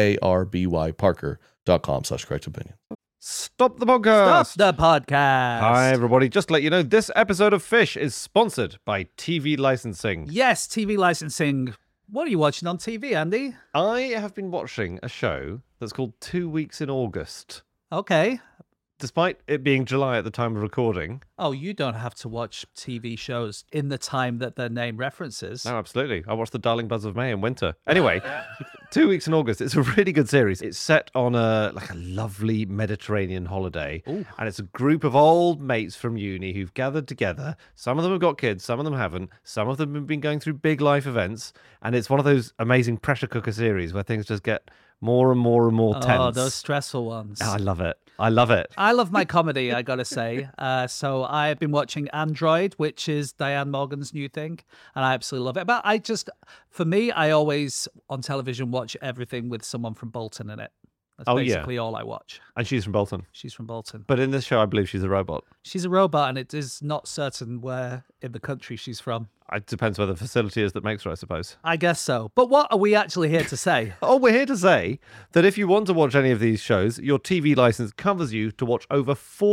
WARBY Parker.com/correctopinions. Stop the podcast. Stop the podcast. Hi, everybody. Just to let you know, this episode of Fish is sponsored by TV licensing. Yes, TV licensing. What are you watching on TV, Andy? I have been watching a show that's called 2 Weeks in August. Okay. Despite it being July at the time of recording. Oh, you don't have to watch TV shows in the time that their name references. No, absolutely. I watched The Darling Buzz of May in winter. Anyway, 2 Weeks in August. It's a really good series. It's set on a lovely Mediterranean holiday. Ooh. And it's a group of old mates from uni who've gathered together. Some of them have got kids, some of them haven't. Some of them have been going through big life events. And it's one of those amazing pressure cooker series where things just get more and more and more tense. Oh, those stressful ones. Oh, I love it. I love it. I love my comedy, I gotta say. So I've been watching Android, which is Diane Morgan's new thing, and I absolutely love it. But for me, I always on television watch everything with someone from Bolton in it. That's basically all I watch. And she's from Bolton. She's from Bolton. But in this show, I believe she's a robot. She's a robot, and it is not certain where in the country she's from. It depends where the facility is that makes her, I suppose. I guess so. But what are we actually here to say? We're here to say that if you want to watch any of these shows, your TV license covers you to watch over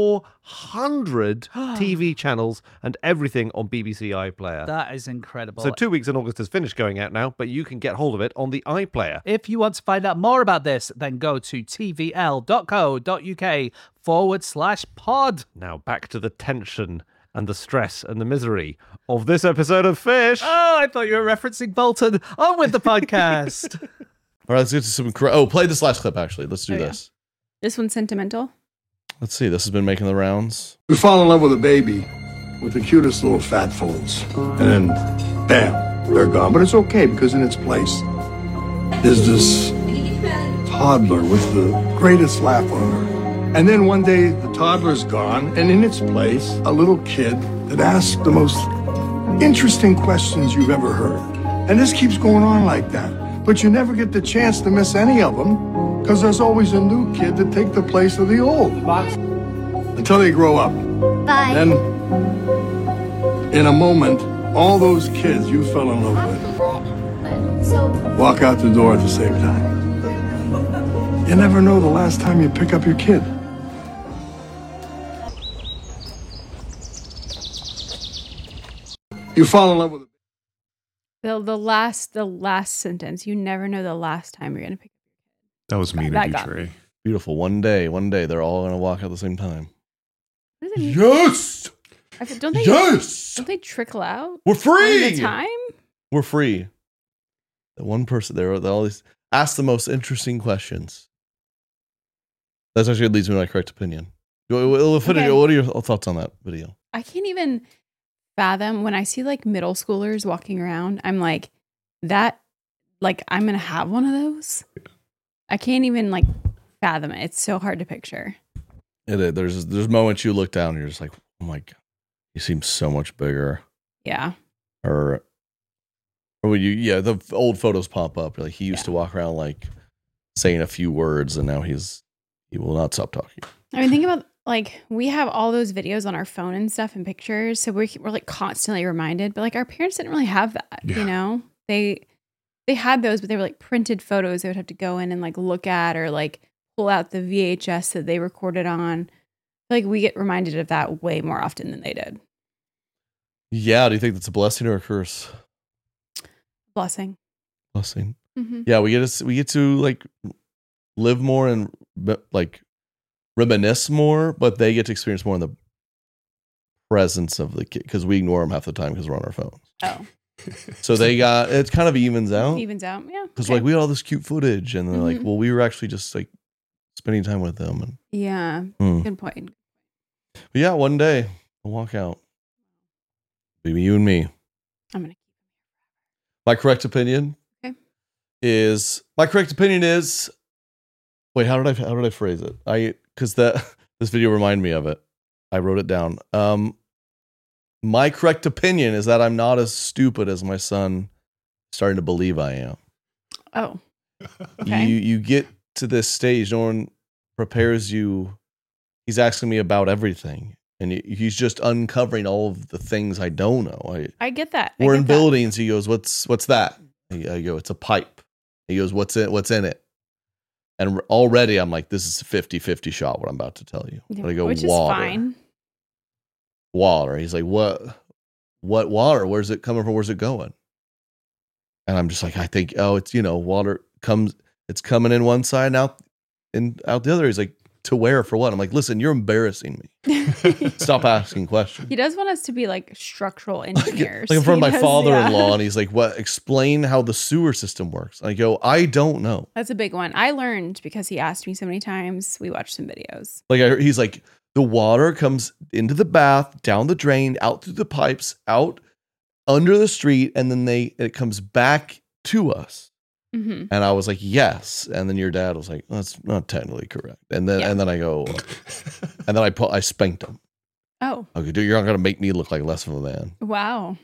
400 TV channels and everything on BBC iPlayer. That is incredible. So 2 Weeks in August has finished going out now, but you can get hold of it on the iPlayer. If you want to find out more about this, then go to tvl.co.uk/pod. Now back to the tension and the stress and the misery of this episode of Fish. Oh, I thought you were referencing Bolton. On with the podcast. All right, let's get to some... play this last clip, actually. Let's do this. This one's sentimental. Let's see. This has been making the rounds. We fall in love with a baby with the cutest little fat folds. And then, bam, they're gone. But it's okay, because in its place, there's this toddler with the greatest laugh on her. And then one day, the toddler's gone, and in its place, a little kid that asks the most interesting questions you've ever heard. And this keeps going on like that. But you never get the chance to miss any of them because there's always a new kid to take the place of the old. Until they grow up. Bye. Then, in a moment, all those kids you fell in love with walk out the door at the same time. You never know the last time you pick up your kid. You fall in love with The last sentence. You never know the last time you're gonna pick. That was mean of you, Trey. Beautiful. One day, they're all going to walk out at the same time. What does it mean? Yes! Don't they? Yes! Don't they trickle out? We're free! All the time? We're free. The one person, they always ask the most interesting questions. That's actually leads me to my correct opinion. Okay. What are your thoughts on that video? I can't even fathom when I see like middle schoolers walking around. I'm like, I'm going to have one of those. I can't even like fathom it. It's so hard to picture. It is. There's moments you look down and you're just like, oh my God, he seems so much bigger. Yeah. Or when the old photos pop up. Like he used to walk around like saying a few words and now he will not stop talking. I mean, think about like we have all those videos on our phone and stuff and pictures. So we're like constantly reminded, but like our parents didn't really have that, you know, they had those, but they were like printed photos they would have to go in and like look at or like pull out the VHS that they recorded on. Like we get reminded of that way more often than they did. Yeah. Do you think that's a blessing or a curse? Blessing. Mm-hmm. Yeah. We get to like live more and like reminisce more, but they get to experience more in the presence of the kid because we ignore them half the time because we're on our phones. Oh. So it kind of evens out. Yeah. Because like we had all this cute footage and they're like, well, we were actually just like spending time with them. And yeah. Good point. But yeah, one day we'll walk out. Maybe you and me. I'm going to. My correct opinion is wait, how did I phrase it? Because this video reminded me of it. I wrote it down. My correct opinion is that I'm not as stupid as my son starting to believe I am. Oh. Okay. You get to this stage, no one prepares you. He's asking me about everything. And he's just uncovering all of the things I don't know. I get that. We're in buildings. He goes, "What's that?" I go, "It's a pipe." He goes, "What's in it?" And already I'm like, "This is a 50-50 shot. What I'm about to tell you." But I go, which "Water." Is fine. Water. He's like, "What water? Where's it coming from? Where's it going?" And I'm just like, "I think, it's water comes. It's coming in one side and out the other." He's like, "To where? For what?" I'm like, "Listen, you're embarrassing me. Stop asking questions." He does want us to be like structural engineers. Like in front of my father-in-law, and he's like, "What? Explain how the sewer system works." I go, "I don't know." That's a big one. I learned because he asked me so many times. We watched some videos. Like he's like, the water comes into the bath, down the drain, out through the pipes, out under the street, and then it comes back to us. Mm-hmm. And I was like, yes. And then your dad was like, that's not technically correct. And then I go, and then I spanked him. Oh. Okay, dude, you're not going to make me look like less of a man. Wow.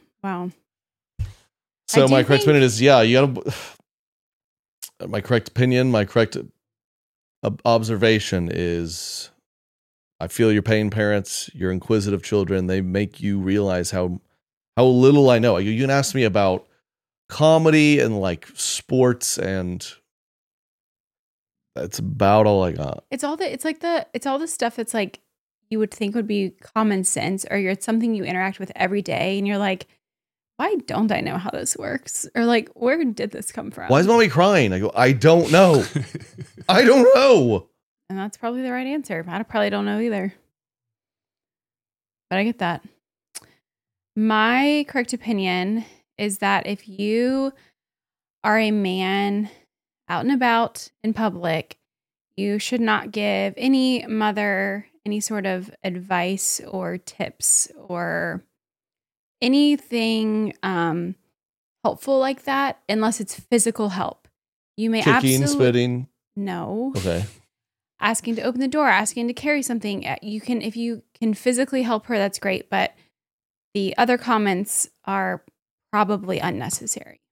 So my correct opinion is, you got to, my correct opinion, my correct observation is, I feel your pain, parents, your inquisitive children. They make you realize how little I know. You can ask me about comedy and like sports, and that's about all I got. It's all the stuff that's like you would think would be common sense, or it's something you interact with every day, and you're like, why don't I know how this works? Or like, where did this come from? Why is mommy crying? I go, I don't know. I don't know. And that's probably the right answer. I probably don't know either. But I get that. My correct opinion is that if you are a man out and about in public, you should not give any mother any sort of advice or tips or anything helpful like that unless it's physical help. You may kicking, spitting. No. Okay. Asking to open the door, asking to carry something. If you can physically help her, that's great. But the other comments are probably unnecessary.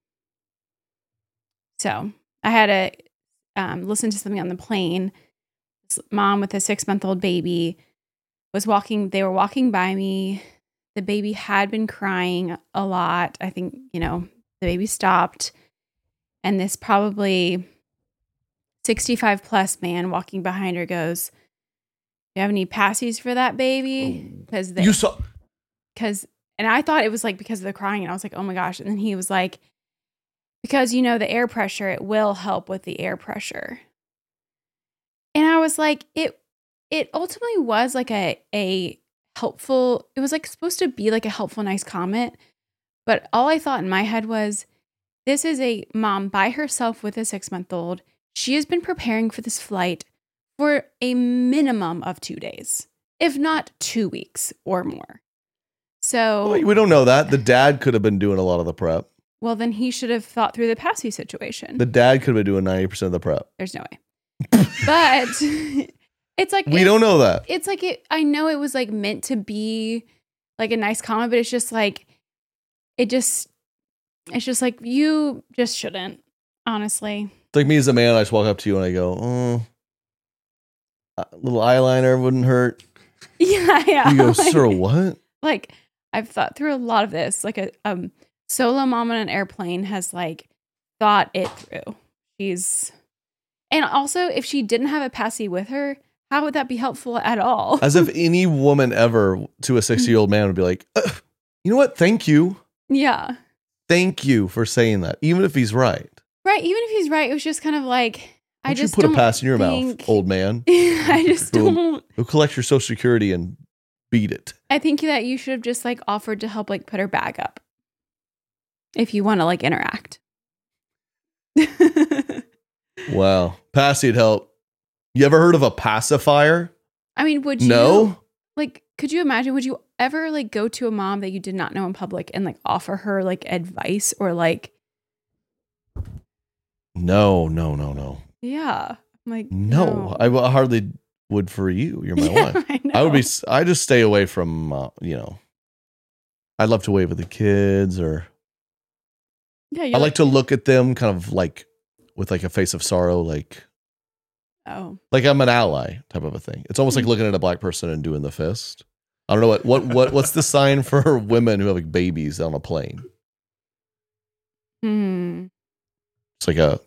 So I had to listen to something on the plane. This mom with a 6-month-old baby they were walking by me. The baby had been crying a lot. I think, the baby stopped. And this probably 65 plus man walking behind her goes, "Do you have any passies for that baby?" Because You saw. and I thought it was like because of the crying, and I was like, oh my gosh. And then he was like, because the air pressure, it will help with the air pressure. And I was like, it ultimately was like a helpful, it was like supposed to be like a helpful, nice comment. But all I thought in my head was, this is a mom by herself with a 6-month-old. She has been preparing for this flight for a minimum of 2 days, if not 2 weeks or more. So We don't know that. The dad could have been doing a lot of the prep. well, then he should have thought through the passy situation. The dad could have been doing 90% of the prep. There's no way. But it's like We don't know that. It's like I know it was like meant to be like a nice comment, but it's just like it's just like you just shouldn't, honestly. It's like me as a man, I just walk up to you and I go, a little eyeliner wouldn't hurt. Yeah. You go, Like- sir, what? Like I've thought through a lot of this. Like a solo mom on an airplane has like thought it through. And also if she didn't have a passy with her, how would that be helpful at all? As if any woman ever to a 60-year-old man would be like, you know what? Thank you. Yeah. Thank you for saying that, even if he's right. Right. Even if he's right, it was just kind of like, I Don't just you put don't a pass in your think- mouth, old man. I just don't. Go collect your Social Security and beat it. I think that you should have just like offered to help like put her bag up if you want to like interact. Wow. Passy'd help. You ever heard of a pacifier? I mean, would you No. like, could you imagine, would you ever like go to a mom that you did not know in public and like offer her like advice or like, No. yeah, I'm like, No. I hardly would for you. You're my Yeah, wife. I know. I just stay away from, I'd love to wave at the kids or Yeah, I you're like to look at them kind of like with like a face of sorrow, like oh, I'm an ally type of a thing. It's almost like looking at a black person and doing the fist. I don't know what's the sign for women who have like babies on a plane? It's like a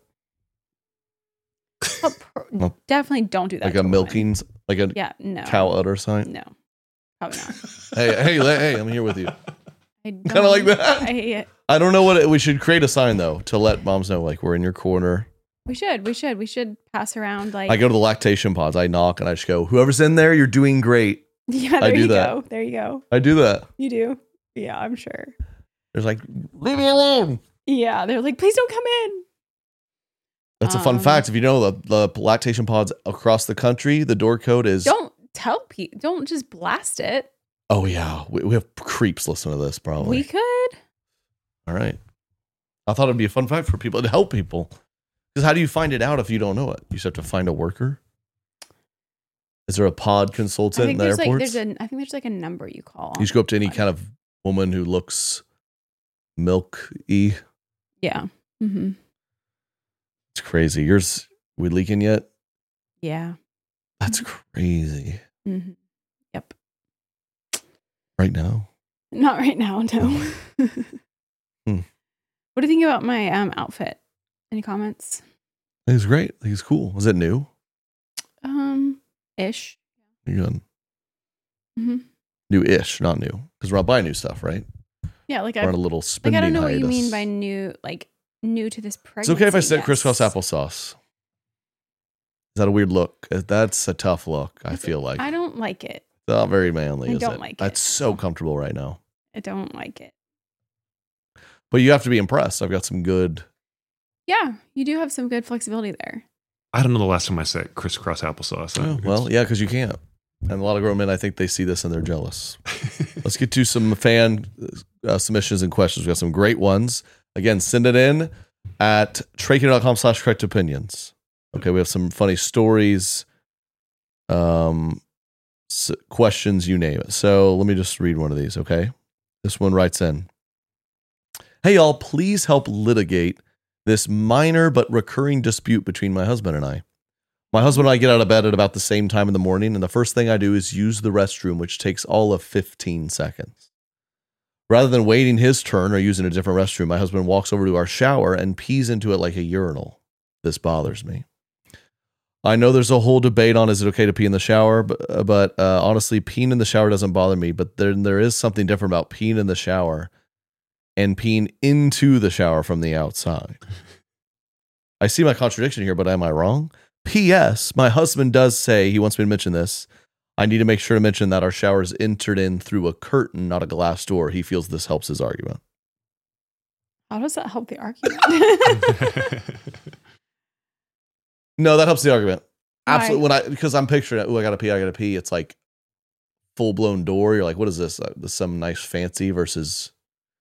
definitely don't do that. like to a woman. milking, like a Yeah, no, cow udder sign. no, probably not. Hey, I'm here with you. Kind Kinda like that? I don't know we should create a sign though to let moms know like we're in your corner. We should pass around like. I go to the lactation pods. I knock and I just go, whoever's in there, you're doing great. Yeah, I there do you that. go. There you go. I do that. You do. Yeah, I'm sure. There's like, leave me alone. Yeah, they're like, please don't come in. That's a fun fact. If you know the lactation pods across the country, the door code is. Don't tell people. Don't just blast it. Oh yeah, we have creeps listening to this probably. We could. All right. I thought it'd be a fun fact for people to help people. Because how do you find it out if you don't know it? You just have to find a worker. Is there a pod I consultant in think the there's like airports? I think there's like a number you call. You just go up to any kind of woman who looks milk-y. Yeah. Mm-hmm. It's crazy. Yours, we leaking yet? Yeah. That's crazy. Mm-hmm. Yep. Right now? Not right now. No. What do you think about my outfit? Any comments? I think it's great. I think it's cool. Is it new? Ish. You're good. Mm-hmm. New-ish, not new. Because we're not buying new stuff, right? Yeah, like We're on a little like spending I don't know what you hiatus. mean by new, like new to this It's pregnancy. okay if I said yes. crisscross applesauce. Is that a weird look? That's a tough look, I feel like. I don't like it. It's not very manly, I is don't it? like it. That's so comfortable right now. I don't like it. But you have to be impressed. I've got some good. Yeah, you do have some good flexibility there. I don't know the last time I said crisscross applesauce. Oh, well, yeah, because you can't. And a lot of grown men, I think they see this and they're jealous. Let's get to some fan submissions and questions. We got some great ones. Again, send it in at trachear.com/correct opinions. Okay, we have some funny stories, questions, you name it. So let me just read one of these, okay? This one writes in, "Hey y'all, please help litigate this minor but recurring dispute between my husband and I. My husband and I get out of bed at about the same time in the morning, and the first thing I do is use the restroom, which takes all of 15 seconds. Rather than waiting his turn or using a different restroom, my husband walks over to our shower and pees into it like a urinal. This bothers me. I know there's a whole debate on is it okay to pee in the shower, but honestly, peeing in the shower doesn't bother me, but there is something different about peeing in the shower and peeing into the shower from the outside. I see my contradiction here, but am I wrong? P.S. My husband does say, he wants me to mention this, I need to make sure to mention that our shower is entered in through a curtain, not a glass door. He feels this helps his argument." How does that help the argument? No, that helps the argument. Why? Absolutely. Because I'm picturing it. Oh, I gotta pee. It's like full blown door. You're like, what is this? This some nice fancy versus.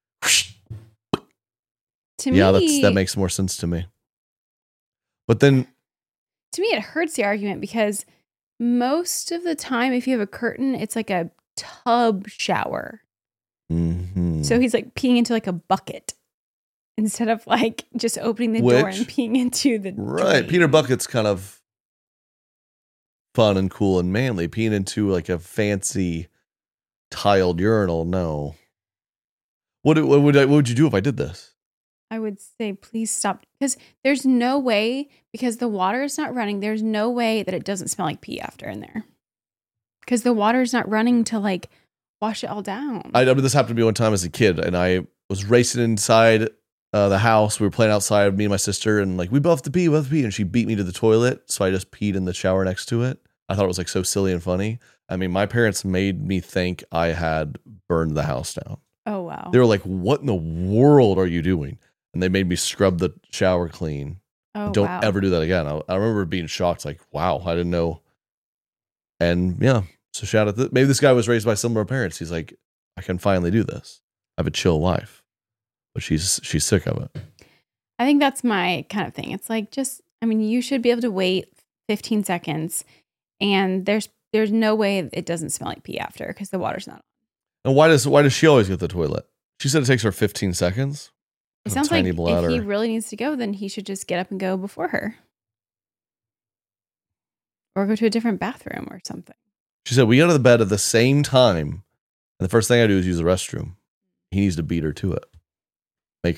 To Yeah, me, that makes more sense to me. But then, to me, it hurts the argument because most of the time, if you have a curtain, it's like a tub shower. mhm. So he's like peeing into like a bucket instead of like just opening the door Which- and peeing into the right, drain. Peter Bucket's kind of fun and cool and manly. Peeing into like a fancy tiled urinal, no. What would you do if I did this? I would say, please stop. Because there's no way, because the water is not running, there's no way that it doesn't smell like pee after in there. Because the water is not running to like wash it all down. I mean, this happened to me one time as a kid, and I was racing inside the house. We were playing outside, me and my sister, and like, we both have to pee, and she beat me to the toilet, so I just peed in the shower next to it. I thought it was like so silly and funny. I mean, my parents made me think I had burned the house down. Oh, wow. They were like, "What in the world are you doing?" And they made me scrub the shower clean. Oh, Don't wow. ever do that again. I remember being shocked, like, wow, I didn't know. And yeah, so shout out. Maybe this guy was raised by similar parents. He's like, I can finally do this. I have a chill life. But she's sick of it. I think that's my kind of thing. It's like you should be able to wait 15 seconds and there's no way it doesn't smell like pee after because the water's not on. And why does she always get the toilet? She said it takes her 15 seconds. It A sounds like tiny bladder. if he really needs to go, then he should just get up and go before her. Or go to a different bathroom or something. She said, we go to the bed at the same time. And the first thing I do is use the restroom. He needs to beat her to it. Make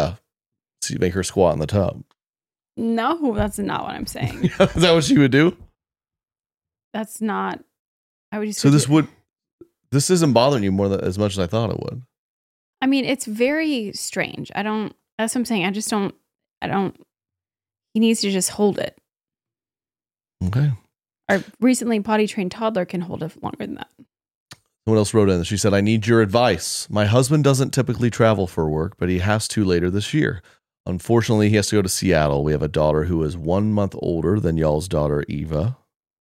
her squat in the tub. No, that's not what I'm saying. Is that what she would do? That's not. I would just. So this isn't bothering you as much as I thought it would. I mean, it's very strange. That's what I'm saying. I don't. He needs to just hold it. Okay. Our recently potty trained toddler can hold it longer than that. Someone else wrote in. She said, I need your advice. My husband doesn't typically travel for work, but he has to later this year. Unfortunately, he has to go to Seattle. We have a daughter who is 1 month older than y'all's daughter, Eva.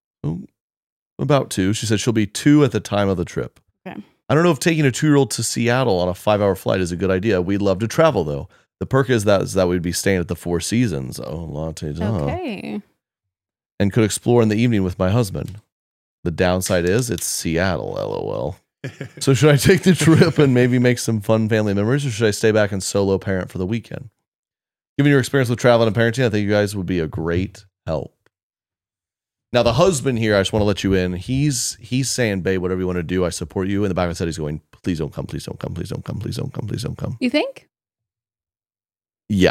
About 2. She said she'll be 2 at the time of the trip. Okay. I don't know if taking a 2-year-old to Seattle on a 5-hour flight is a good idea. We'd love to travel, though. The perk is that we'd be staying at the Four Seasons. Oh, latte da. Okay. And could explore in the evening with my husband. The downside is it's Seattle, LOL. So should I take the trip and maybe make some fun family memories, or should I stay back and solo parent for the weekend? Given your experience with traveling and parenting, I think you guys would be a great help. Now, the husband here, I just want to let you in. He's saying, babe, whatever you want to do, I support you. In the back of his head, he's going, please don't come, please don't come, please don't come, please don't come, please don't come. You think? Yeah.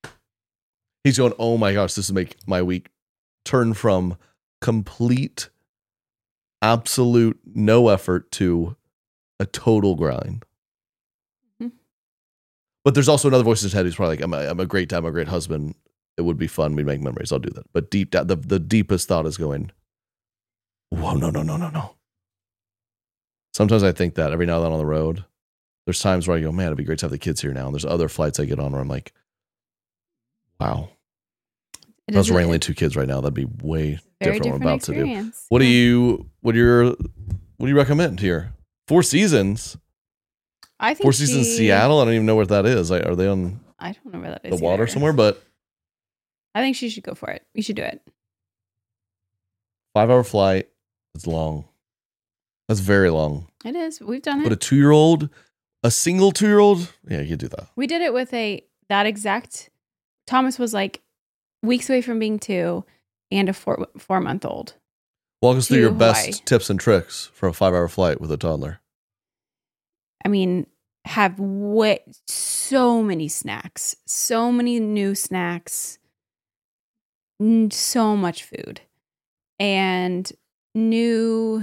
He's going, oh my gosh, this will make my week turn from complete, absolute no effort to a total grind. Mm-hmm. But there's also another voice in his head who's probably like, I'm a great dad, I'm a great husband. It would be fun. We'd make memories. I'll do that. But deep down, the deepest thought is going, whoa, no. Sometimes I think that every now and then on the road, there's times where I go, man, it'd be great to have the kids here now. And there's other flights I get on where I'm like, wow. If I was wrangling 2 kids right now, that'd be way Very different what I'm about to do. experience. What do you recommend here? Four Seasons. I think Four Seasons Seattle. I don't even know where that is. Are they on I don't know where that is. the water either. somewhere? But I think she should go for it. You should do it. 5-hour flight. It's long. That's very long. It is. We've done But it. a 2-year-old A single 2-year-old? Yeah, you could do that. We did it with Thomas was like weeks away from being 2 and a 4-month-old. Walk us through your best Hawaii. tips and tricks for a 5-hour flight with a toddler. I mean, have so many snacks, so many new snacks, so much food, and new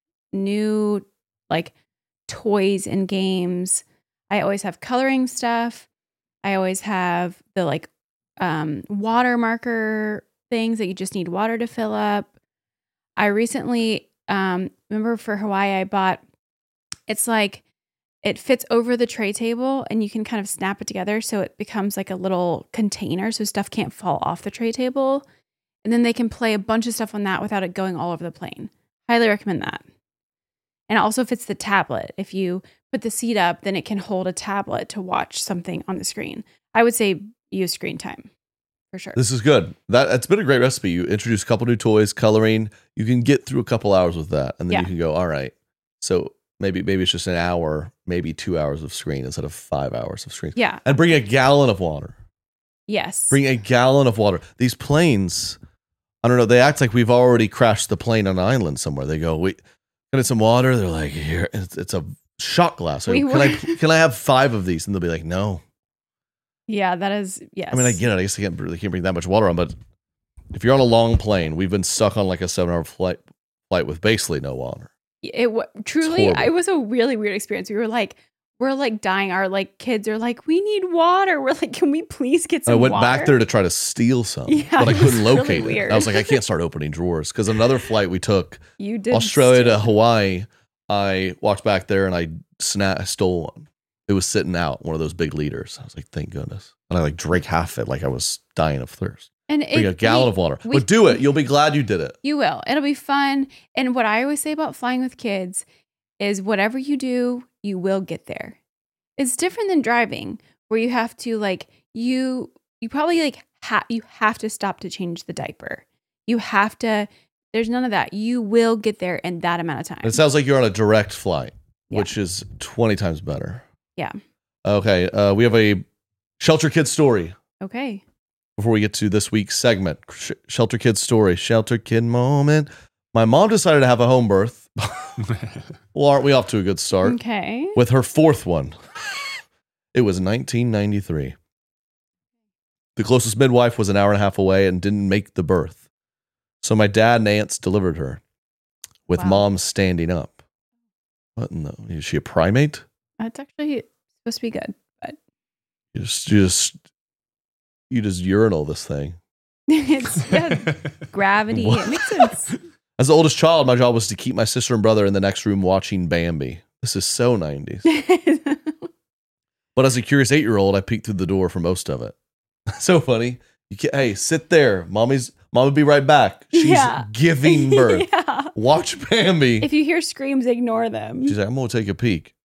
like toys and games. I always have coloring stuff. I always have the like water marker things that you just need water to fill up. I recently remember for Hawaii I bought, it's like it fits over the tray table and you can kind of snap it together so it becomes like a little container so stuff can't fall off the tray table. And then they can play a bunch of stuff on that without it going all over the plane. Highly recommend that. And it also fits the tablet. If you put the seat up, then it can hold a tablet to watch something on the screen. I would say use screen time for sure. This is good. That's been a great recipe. You introduce a couple new toys, coloring. You can get through a couple hours with that. And then you can go, all right. So maybe it's just an hour, maybe 2 hours of screen instead of 5 hours of screen. Yeah. And bring a gallon of water. Yes. Bring a gallon of water. These planes, I don't know, they act like we've already crashed the plane on an island somewhere. They go, wait, can I get some water? They're like, here, it's a shot glass. Can I have 5 of these? And they'll be like, no. Yeah, that is, yes. I mean, I get it. I guess they can't bring that much water on, but if you're on a long plane, we've been stuck on like a 7-hour flight with basically no water. Truly, it was a really weird experience. We're like dying. Our like kids are like, we need water. We're like, can we please get some water? I went back there to try to steal some, but I couldn't locate it. I was like, I can't start opening drawers because another flight we took, Australia to Hawaii, I walked back there and I stole one. It was sitting out, one of those big liters. I was like, thank goodness. And I like drank half it like I was dying of thirst. And bring a gallon of water. But do it. You'll be glad you did it. You will. It'll be fun. And what I always say about flying with kids is whatever you do, you will get there. It's different than driving where you have to like, you probably like, you have to stop to change the diaper. You have to, there's none of that. You will get there in that amount of time. It sounds like you're on a direct flight, which is 20 times better. Yeah. Okay. We have a Shelter Kid story. Okay. Before we get to this week's segment, Shelter Kid story, Shelter Kid moment. My mom decided to have a home birth. Well, aren't we off to a good start? Okay. With her 4th one. It was 1993. The closest midwife was an hour and a half away and didn't make the birth. So my dad and aunts delivered her with mom standing up. What in the, is she a primate? That's actually supposed to be good, but you just urinal this thing. It's gravity. It makes sense. As the oldest child, my job was to keep my sister and brother in the next room watching Bambi. This is so 90s. But as a curious 8-year-old, I peeked through the door for most of it. So funny. Hey, sit there. Mom will be right back. She's giving birth. Watch Bambi. If you hear screams, ignore them. She's like, I'm going to take a peek.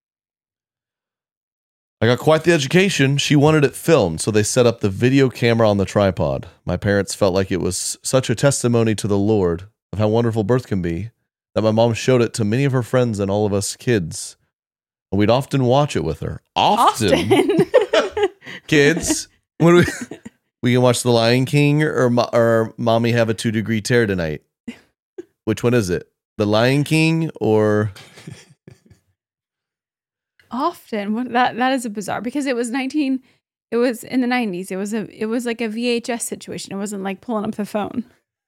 I got quite the education. She wanted it filmed, so they set up the video camera on the tripod. My parents felt like it was such a testimony to the Lord of how wonderful birth can be that my mom showed it to many of her friends and all of us kids. And we'd often watch it with her. Often. Kids, when we can watch The Lion King or Mommy Have a 2-Degree Tear tonight. Which one is it? The Lion King or... Often. That is a bizarre because it was in the 90s. It was like a VHS situation. It wasn't like pulling up the phone.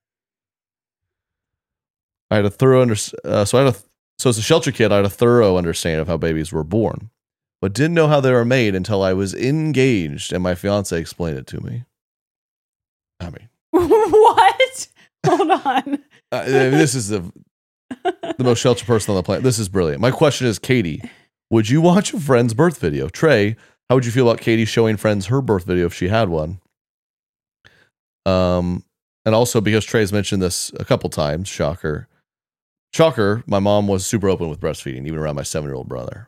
I had a thorough so as a shelter kid, I had a thorough understanding of how babies were born, but didn't know how they were made until I was engaged and my fiance explained it to me. I mean, what? Hold on. This is the most sheltered person on the planet. This is brilliant. My question is, Katie, would you watch a friend's birth video? Trey, how would you feel about Katie showing friends her birth video if she had one? And also because Trey's mentioned this a couple times, shocker, my mom was super open with breastfeeding, even around my 7-year-old brother.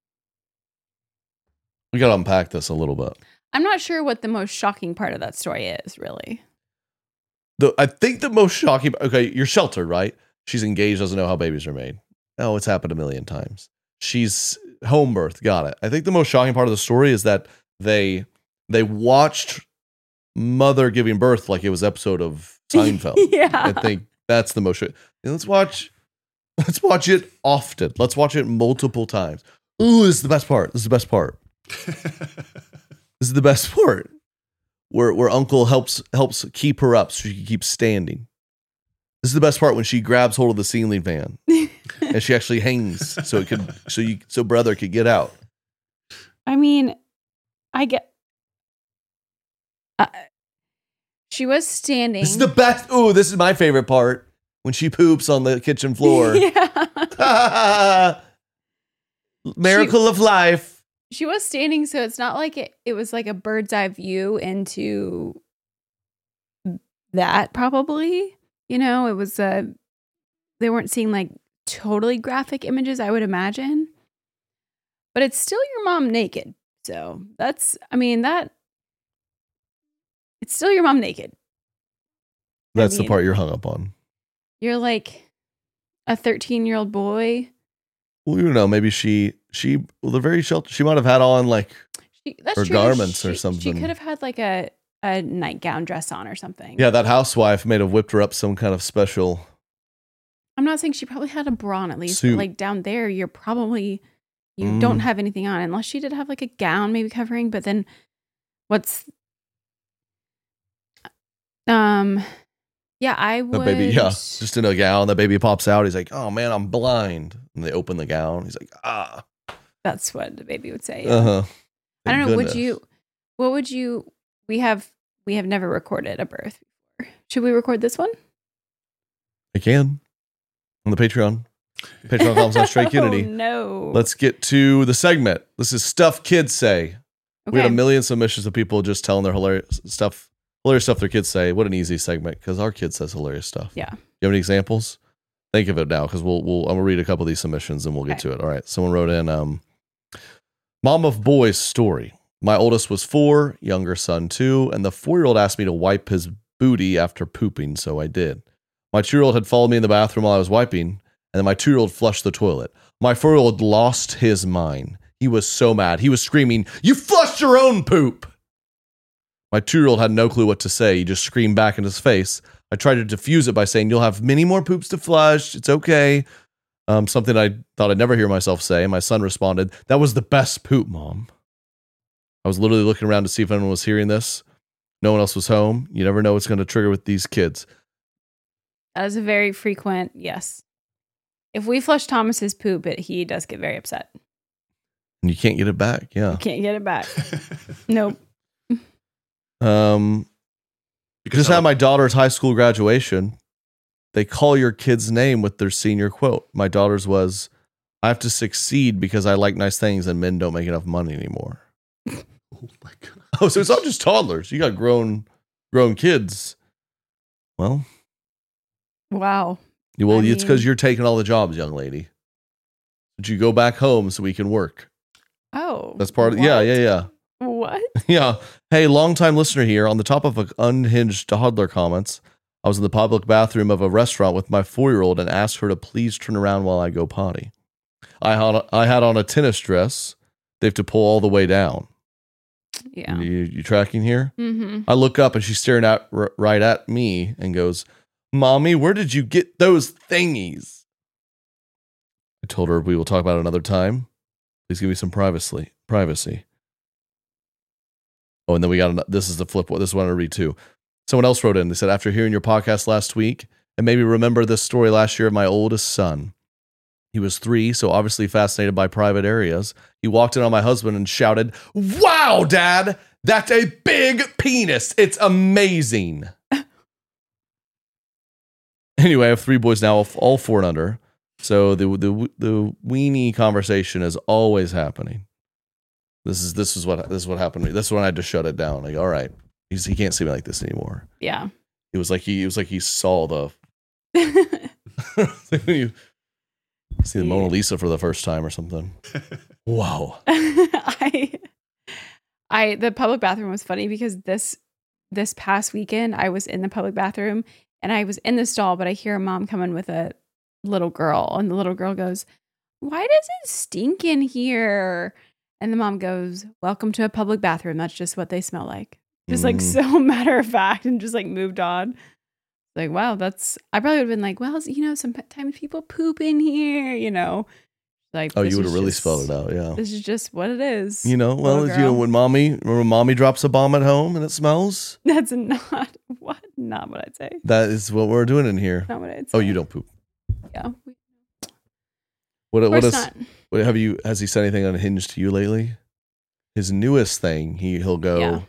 We got to unpack this a little bit. I'm not sure what the most shocking part of that story is, really. I think the most shocking, okay, you're sheltered, right? She's engaged, doesn't know how babies are made. Oh, it's happened a million times. She's home birth. Got it. I think the most shocking part of the story is that they watched mother giving birth like it was episode of Seinfeld. Yeah. I think that's the most. Let's watch it often. Let's watch it multiple times. Ooh, this is the best part. This is the best part. This is the best part. Where Uncle helps keep her up so she can keep standing. This is the best part when she grabs hold of the ceiling fan and she actually hangs so brother could get out. I mean, I get. She was standing. This is the best. Ooh, this is my favorite part when she poops on the kitchen floor. Yeah. Miracle of life. She was standing, so it's not like it was like a bird's eye view into that, probably. You know, it was they weren't seeing like totally graphic images, I would imagine. But it's still your mom naked. So it's still your mom naked. That's the part you're hung up on. You're like a 13-year-old boy. Well, you know, maybe she the very shelter. She might have had on like her garments or something. She could have had like a nightgown dress on or something. Yeah, that housewife may have whipped her up some kind of special. I'm not saying she probably had a bra on at least, suit. but like down there, you don't have anything on unless she did have like a gown maybe covering. But then yeah, I would. The baby, yeah, just in a gown. The baby pops out. He's like, "Oh man, I'm blind." And they open the gown. He's like, "Ah." That's what the baby would say. Yeah. Uh-huh. I don't know. Goodness. What would you? We have never recorded a birth before. Should we record this one? I can on the Patreon. Patreon.com/Trey Kennedy. Oh, no. Let's get to the segment. This is Stuff Kids Say. Okay. We had a million submissions of people just telling their hilarious stuff their kids say. What an easy segment because our kid says hilarious stuff. Yeah. You have any examples? Think of it now because I'm gonna read a couple of these submissions and we'll get to it. All right. Someone wrote in Mom of Boy's story. My oldest was 4, younger son 2, and the 4-year-old asked me to wipe his booty after pooping, so I did. My 2-year-old had followed me in the bathroom while I was wiping, and then my 2-year-old flushed the toilet. My 4-year-old lost his mind. He was so mad. He was screaming, "You flushed your own poop!" My 2-year-old had no clue what to say. He just screamed back in his face. I tried to diffuse it by saying, "You'll have many more poops to flush. It's okay." Something I thought I'd never hear myself say. And my son responded, "That was the best poop, Mom." I was literally looking around to see if anyone was hearing this. No one else was home. You never know what's going to trigger with these kids. That is a very frequent, yes. If we flush Thomas's poop, he does get very upset. And you can't get it back. Yeah. You can't get it back. Nope. Just had my daughter's high school graduation. They call your kid's name with their senior quote. My daughter's was, "I have to succeed because I like nice things and men don't make enough money anymore." Oh my god. Oh, so it's not just toddlers. You got grown kids. Well, wow. It's because you're taking all the jobs, young lady. But you go back home so we can work. Oh. That's part of Yeah. What? Yeah. Hey, longtime listener here. On the top of unhinged toddler comments, I was in the public bathroom of a restaurant with my 4-year-old and asked her to please turn around while I go potty. I had on a tennis dress. They have to pull all the way down. Yeah. You tracking here? Mm-hmm. I look up and she's staring right at me and goes, "Mommy, where did you get those thingies?" I told her we will talk about it another time. Please give me some privacy. Oh, and then we got this is the flip. This is what I want to read too. Someone else wrote in. They said, "After hearing your podcast last week and maybe remember this story last year of my oldest son. He was 3, so obviously fascinated by private areas. He walked in on my husband and shouted, 'Wow, Dad, that's a big penis. It's amazing.'" Anyway, I have 3 boys now, all 4 and under. So the weenie conversation is always happening. This is what happened to me. This is when I had to shut it down. Like, all right, he can't see me like this anymore. Yeah. It was like he saw the when you see the Mona Lisa for the first time or something. Wow. The public bathroom was funny because this past weekend I was in the public bathroom and I was in the stall, but I hear a mom coming with a little girl and the little girl goes, why does it stink in here? And the mom goes, welcome to a public bathroom. That's just what they smell like. Just like so matter of fact, and just like moved on. Like, wow, I probably would have been like, well, sometimes people poop in here, Like, you would have really spelled it out, yeah. This is just what it is. When mommy drops a bomb at home and it smells. That's not what I'd say. That is what we're doing in here. Not what I'd say. Oh, you don't poop. Yeah. Has he said anything unhinged to you lately? His newest thing, he'll go,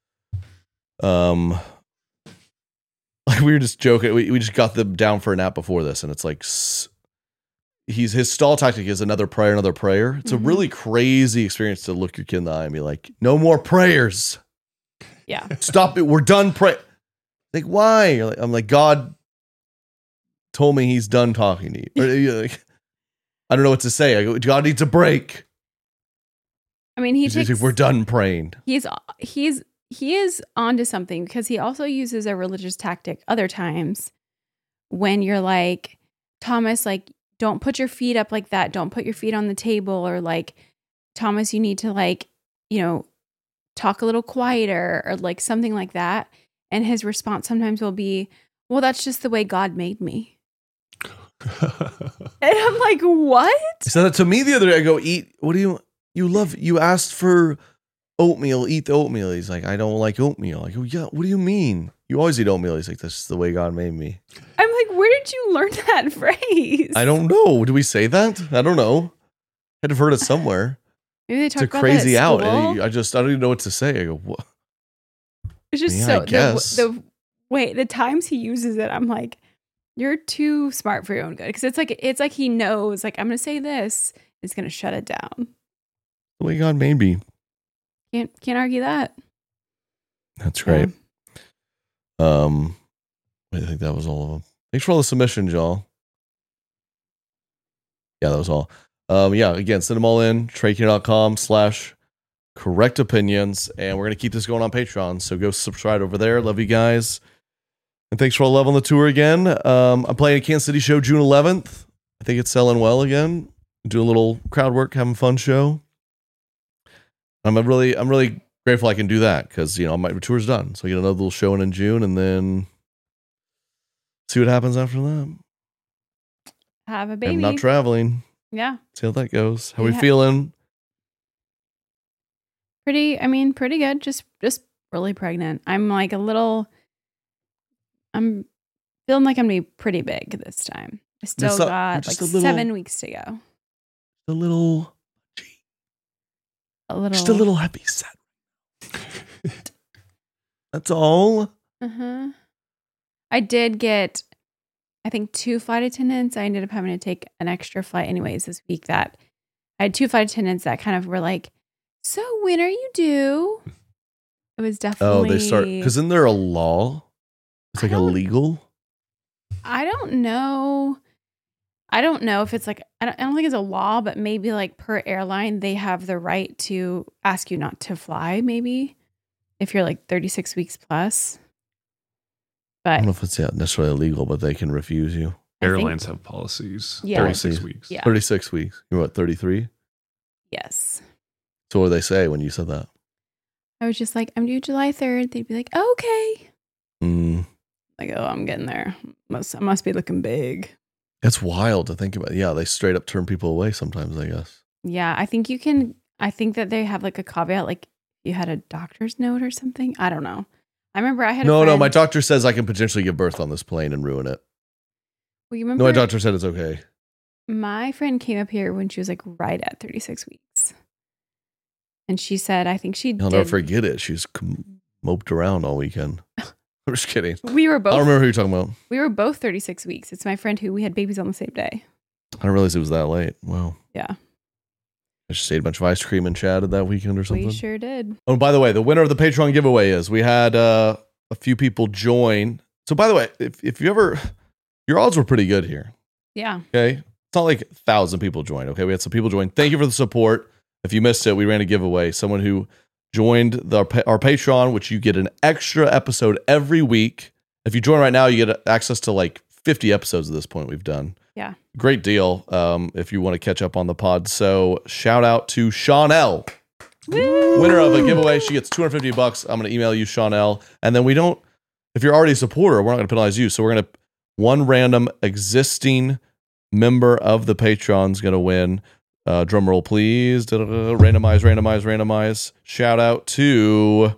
like we were just joking. We just got them down for a nap before this, and it's like his stall tactic is another prayer. It's a really crazy experience to look your kid in the eye and be like, no more prayers. Yeah. Stop it. We're done praying. Like, why? I'm like, God told me he's done talking to you. Or, like, I don't know what to say. I go, God needs a break. I mean, we're done praying. He is onto something, because he also uses a religious tactic other times when you're like, Thomas, like, don't put your feet up like that. Don't put your feet on the table. Or like, Thomas, you need to like, talk a little quieter, or like something like that. And his response sometimes will be, well, that's just the way God made me. And I'm like, what? He said that to me the other day. I go, you asked for oatmeal, eat the oatmeal. He's like, I don't like oatmeal. I go, yeah, what do you mean? You always eat oatmeal. He's like, that's just the way God made me. I'm like, where did you learn that phrase? I don't know. Do we say that? I don't know. I'd have heard it somewhere. Maybe they talk about crazy that out. And I don't even know what to say. I go, what? It's just the way the times he uses it, I'm like, you're too smart for your own good. Because it's like he knows, like, I'm gonna say this, it's gonna shut it down. The way God made me. Can't argue that. That's right. I think that was all of them. Thanks for all the submissions, y'all. Yeah, that was all. Again, send them all in. TreyCare.com/correct opinions. And we're going to keep this going on Patreon. So go subscribe over there. Love you guys. And thanks for all the love on the tour again. I'm playing a Kansas City show June 11th. I think it's selling well again. Doing a little crowd work, having a fun show. I'm really grateful I can do that, because my tour's done. So I get another little showing in June, and then see what happens after that. Have a baby. I'm not traveling. Yeah. See how that goes. How we feeling? Pretty good. Just really pregnant. I'm like I'm feeling like I'm gonna be pretty big this time. I still got like 7 weeks to go. Just a little heavy set. That's all. I did get, I think, 2 flight attendants. I ended up having to take an extra flight anyways this week. That I had 2 flight attendants that kind of were like, so when are you due? It was definitely. Oh, they start, because isn't there a law? It's like illegal. I don't know. I don't know if it's like, I don't think it's a law, but maybe like per airline, they have the right to ask you not to fly, maybe, if you're like 36 weeks plus. But I don't know if it's necessarily illegal, but they can refuse you. Airlines have policies. Yeah. 36 weeks. Yeah. 36 weeks. You're what, 33? Yes. So what do they say when you said that? I was just like, I'm due July 3rd. They'd be like, okay. Like, oh, I'm getting there. I must be looking big. That's wild to think about. Yeah, they straight up turn people away sometimes, I guess. Yeah, I think that they have like a caveat, like you had a doctor's note or something. I don't know. I remember I had No, my doctor says I can potentially give birth on this plane and ruin it. Well, you remember? No, my doctor said it's okay. My friend came up here when she was like right at 36 weeks. And she said, I think I'll never forget it. She's moped around all weekend. I'm just kidding. We were both. I don't remember who you're talking about. We were both 36 weeks. It's my friend who we had babies on the same day. I didn't realize it was that late. Wow. Yeah. I just ate a bunch of ice cream and chatted that weekend or something. We sure did. Oh, by the way, the winner of the Patreon giveaway is we had a few people join. So by the way, if you ever, your odds were pretty good here. Yeah. Okay. It's not like 1,000 people joined. Okay. We had some people join. Thank you for the support. If you missed it, we ran a giveaway. Someone who joined our Patreon, which you get an extra episode every week. If you join right now, you get access to like 50 episodes at this point we've done. Yeah. Great deal. If you want to catch up on the pod. So shout out to Shawnell, winner of a giveaway. She gets $250. I'm going to email you, Shawnell. And then if you're already a supporter, we're not going to penalize you. So we're going to, one random existing member of the Patreon's going to win. Drum roll, please. Randomize. Shout out to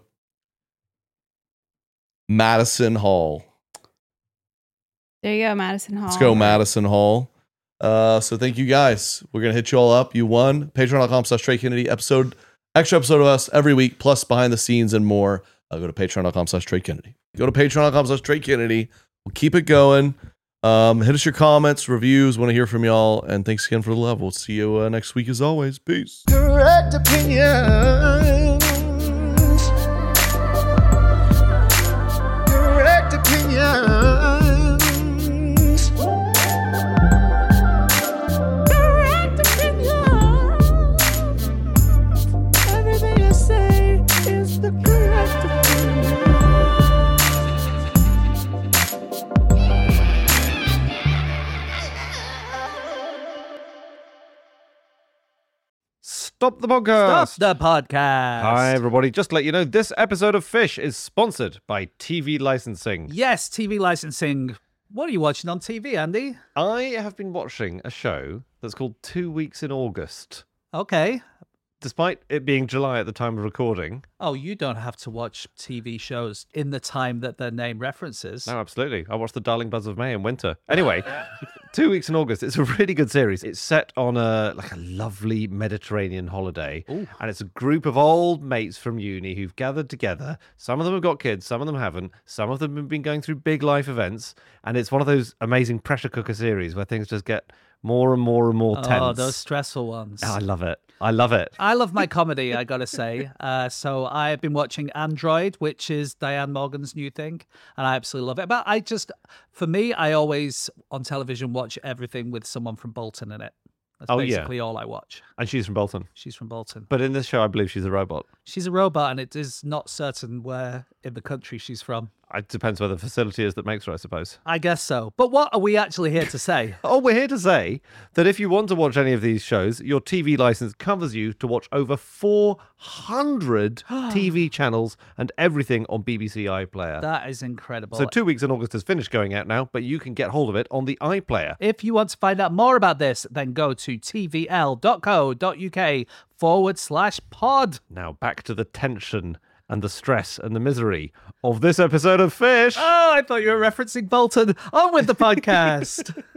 Madison Hall. There you go, Madison Hall. Let's go, Madison Hall. So thank you guys. We're going to hit you all up. You won. Patreon.com/Trey Kennedy. Extra episode of us every week, plus behind the scenes and more. Go to Patreon.com/Trey Kennedy. Go to Patreon.com/Trey Kennedy. We'll keep it going. Hit us your comments, reviews. Want to hear from y'all. And thanks again for the love. We'll see you next week as always. Peace. Correct opinions. Correct opinions. Correct opinions. Everything I say is the correct opinion. Stop the podcast. Stop the podcast. Hi, everybody. Just to let you know, this episode of Fish is sponsored by TV Licensing. Yes, TV licensing. What are you watching on TV, Andy? I have been watching a show that's called 2 Weeks in August. Okay. Despite it being July at the time of recording. Oh, you don't have to watch TV shows in the time that their name references. No, absolutely. I watched The Darling Buds of May in winter. Anyway, 2 Weeks in August. It's a really good series. It's set on a lovely Mediterranean holiday. Ooh. And it's a group of old mates from uni who've gathered together. Some of them have got kids, some of them haven't. Some of them have been going through big life events. And it's one of those amazing pressure cooker series where things just get more and more and more tense. Oh, those stressful ones. Oh, I love it. I love it. I love my comedy, I gotta say. So I've been watching Android, which is Diane Morgan's new thing, and I absolutely love it. But for me, I always on television watch everything with someone from Bolton in it. That's basically all I watch. And she's from Bolton. She's from Bolton. But in this show, I believe she's a robot. She's a robot, and it is not certain where in the country she's from. It depends where the facility is that makes her, I suppose. I guess so. But what are we actually here to say? Oh, we're here to say that if you want to watch any of these shows, your TV license covers you to watch over 400 TV channels and everything on BBC iPlayer. That is incredible. So 2 Weeks in August has finished going out now, but you can get hold of it on the iPlayer. If you want to find out more about this, then go to tvl.co.uk/pod. Now back to the tension and the stress and the misery of this episode of Fish. Oh, I thought you were referencing Bolton. On with the podcast.